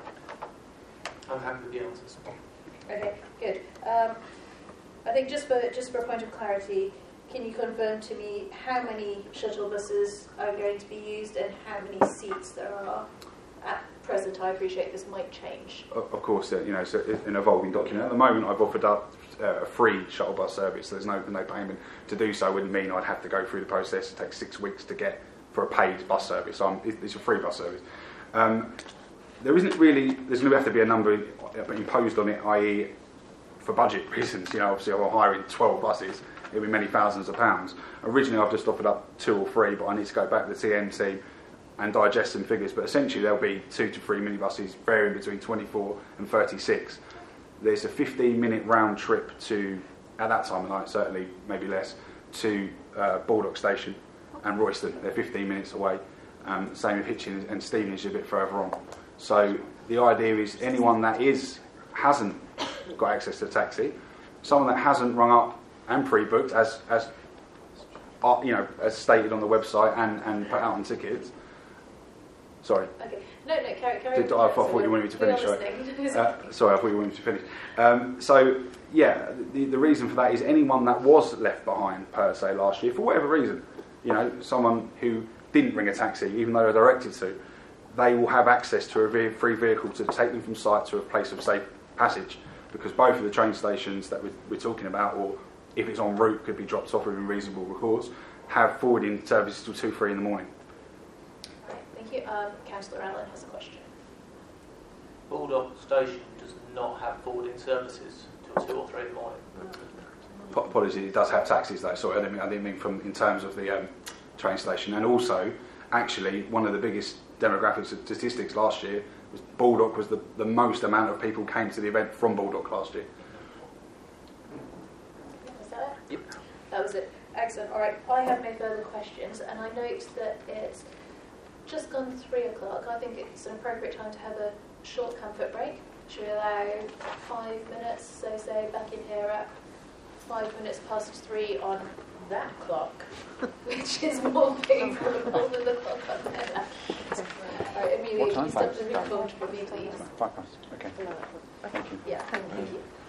S10: I'm happy with the answers.
S1: Okay, good. Um, I think just for just for a point of clarity, can you confirm to me how many shuttle buses are going to be used and how many seats there are at present? I appreciate this might change.
S4: Of of course, uh, you know, it's a- an evolving document. At the moment, I've offered up uh, a free shuttle bus service. There's no no payment. To do so wouldn't mean I'd have to go through the process. It takes six weeks to get for a paid bus service. So I'm, it- it's a free bus service. Um, there isn't really. There's going to have to be a number imposed on it, that is, for budget reasons. You know, obviously, I'm hiring twelve buses. It'll be many thousands of pounds. Originally, I've just offered up two or three, but I need to go back to the T M team and digest some figures. But essentially, there'll be two to three minibuses varying between twenty-four and thirty-six. There's a fifteen-minute round trip to, at that time of night, certainly, maybe less, to uh, Baldock Station and Royston. They're fifteen minutes away. Um, same with Hitchin and Stevenage a bit further on. So the idea is anyone that is hasn't got access to a taxi, someone that hasn't rung up and pre-booked, as as uh, you know, as stated on the website and, and put out on tickets. Sorry.
S1: Okay. No, no, carry, carry
S4: Did,
S1: on.
S4: I, I thought you wanted me to
S1: We are
S4: finish. Sorry.
S1: listening.
S4: Uh, sorry, I thought you wanted me to finish. Um, so, yeah, the, the reason for that is anyone that was left behind, per se, last year, for whatever reason, you know, someone who didn't bring a taxi, even though they're directed to, they will have access to a ve- free vehicle to take them from site to a place of safe passage, because both of the train stations that we're, we're talking about, or if it's en route, could be dropped off within reasonable recourse, have forwarding services till two, three in the morning.
S1: Right, thank you. Um, Councillor Allen has a question.
S10: Baldock Station does not have forwarding services till two or three in the morning.
S4: P- Apologies, it does have taxis though. Sorry, I didn't mean, I didn't mean from in terms of the um, train station. And also, actually, one of the biggest demographic statistics last year was Baldock was the, the most amount of people came to the event from Baldock last year.
S1: That was it. Excellent. All right. I have no further questions, and I note that it's just gone three o'clock. I think it's an appropriate time to have a short comfort break. Should we allow five minutes? So say back in here at five minutes past three on that clock, which is more favourable than the clock on there. All right, Amelia,
S3: What time?
S1: you stop
S3: Five.
S1: the record for me, please.
S3: Five past. Okay. Thank you.
S1: Yeah, thank you.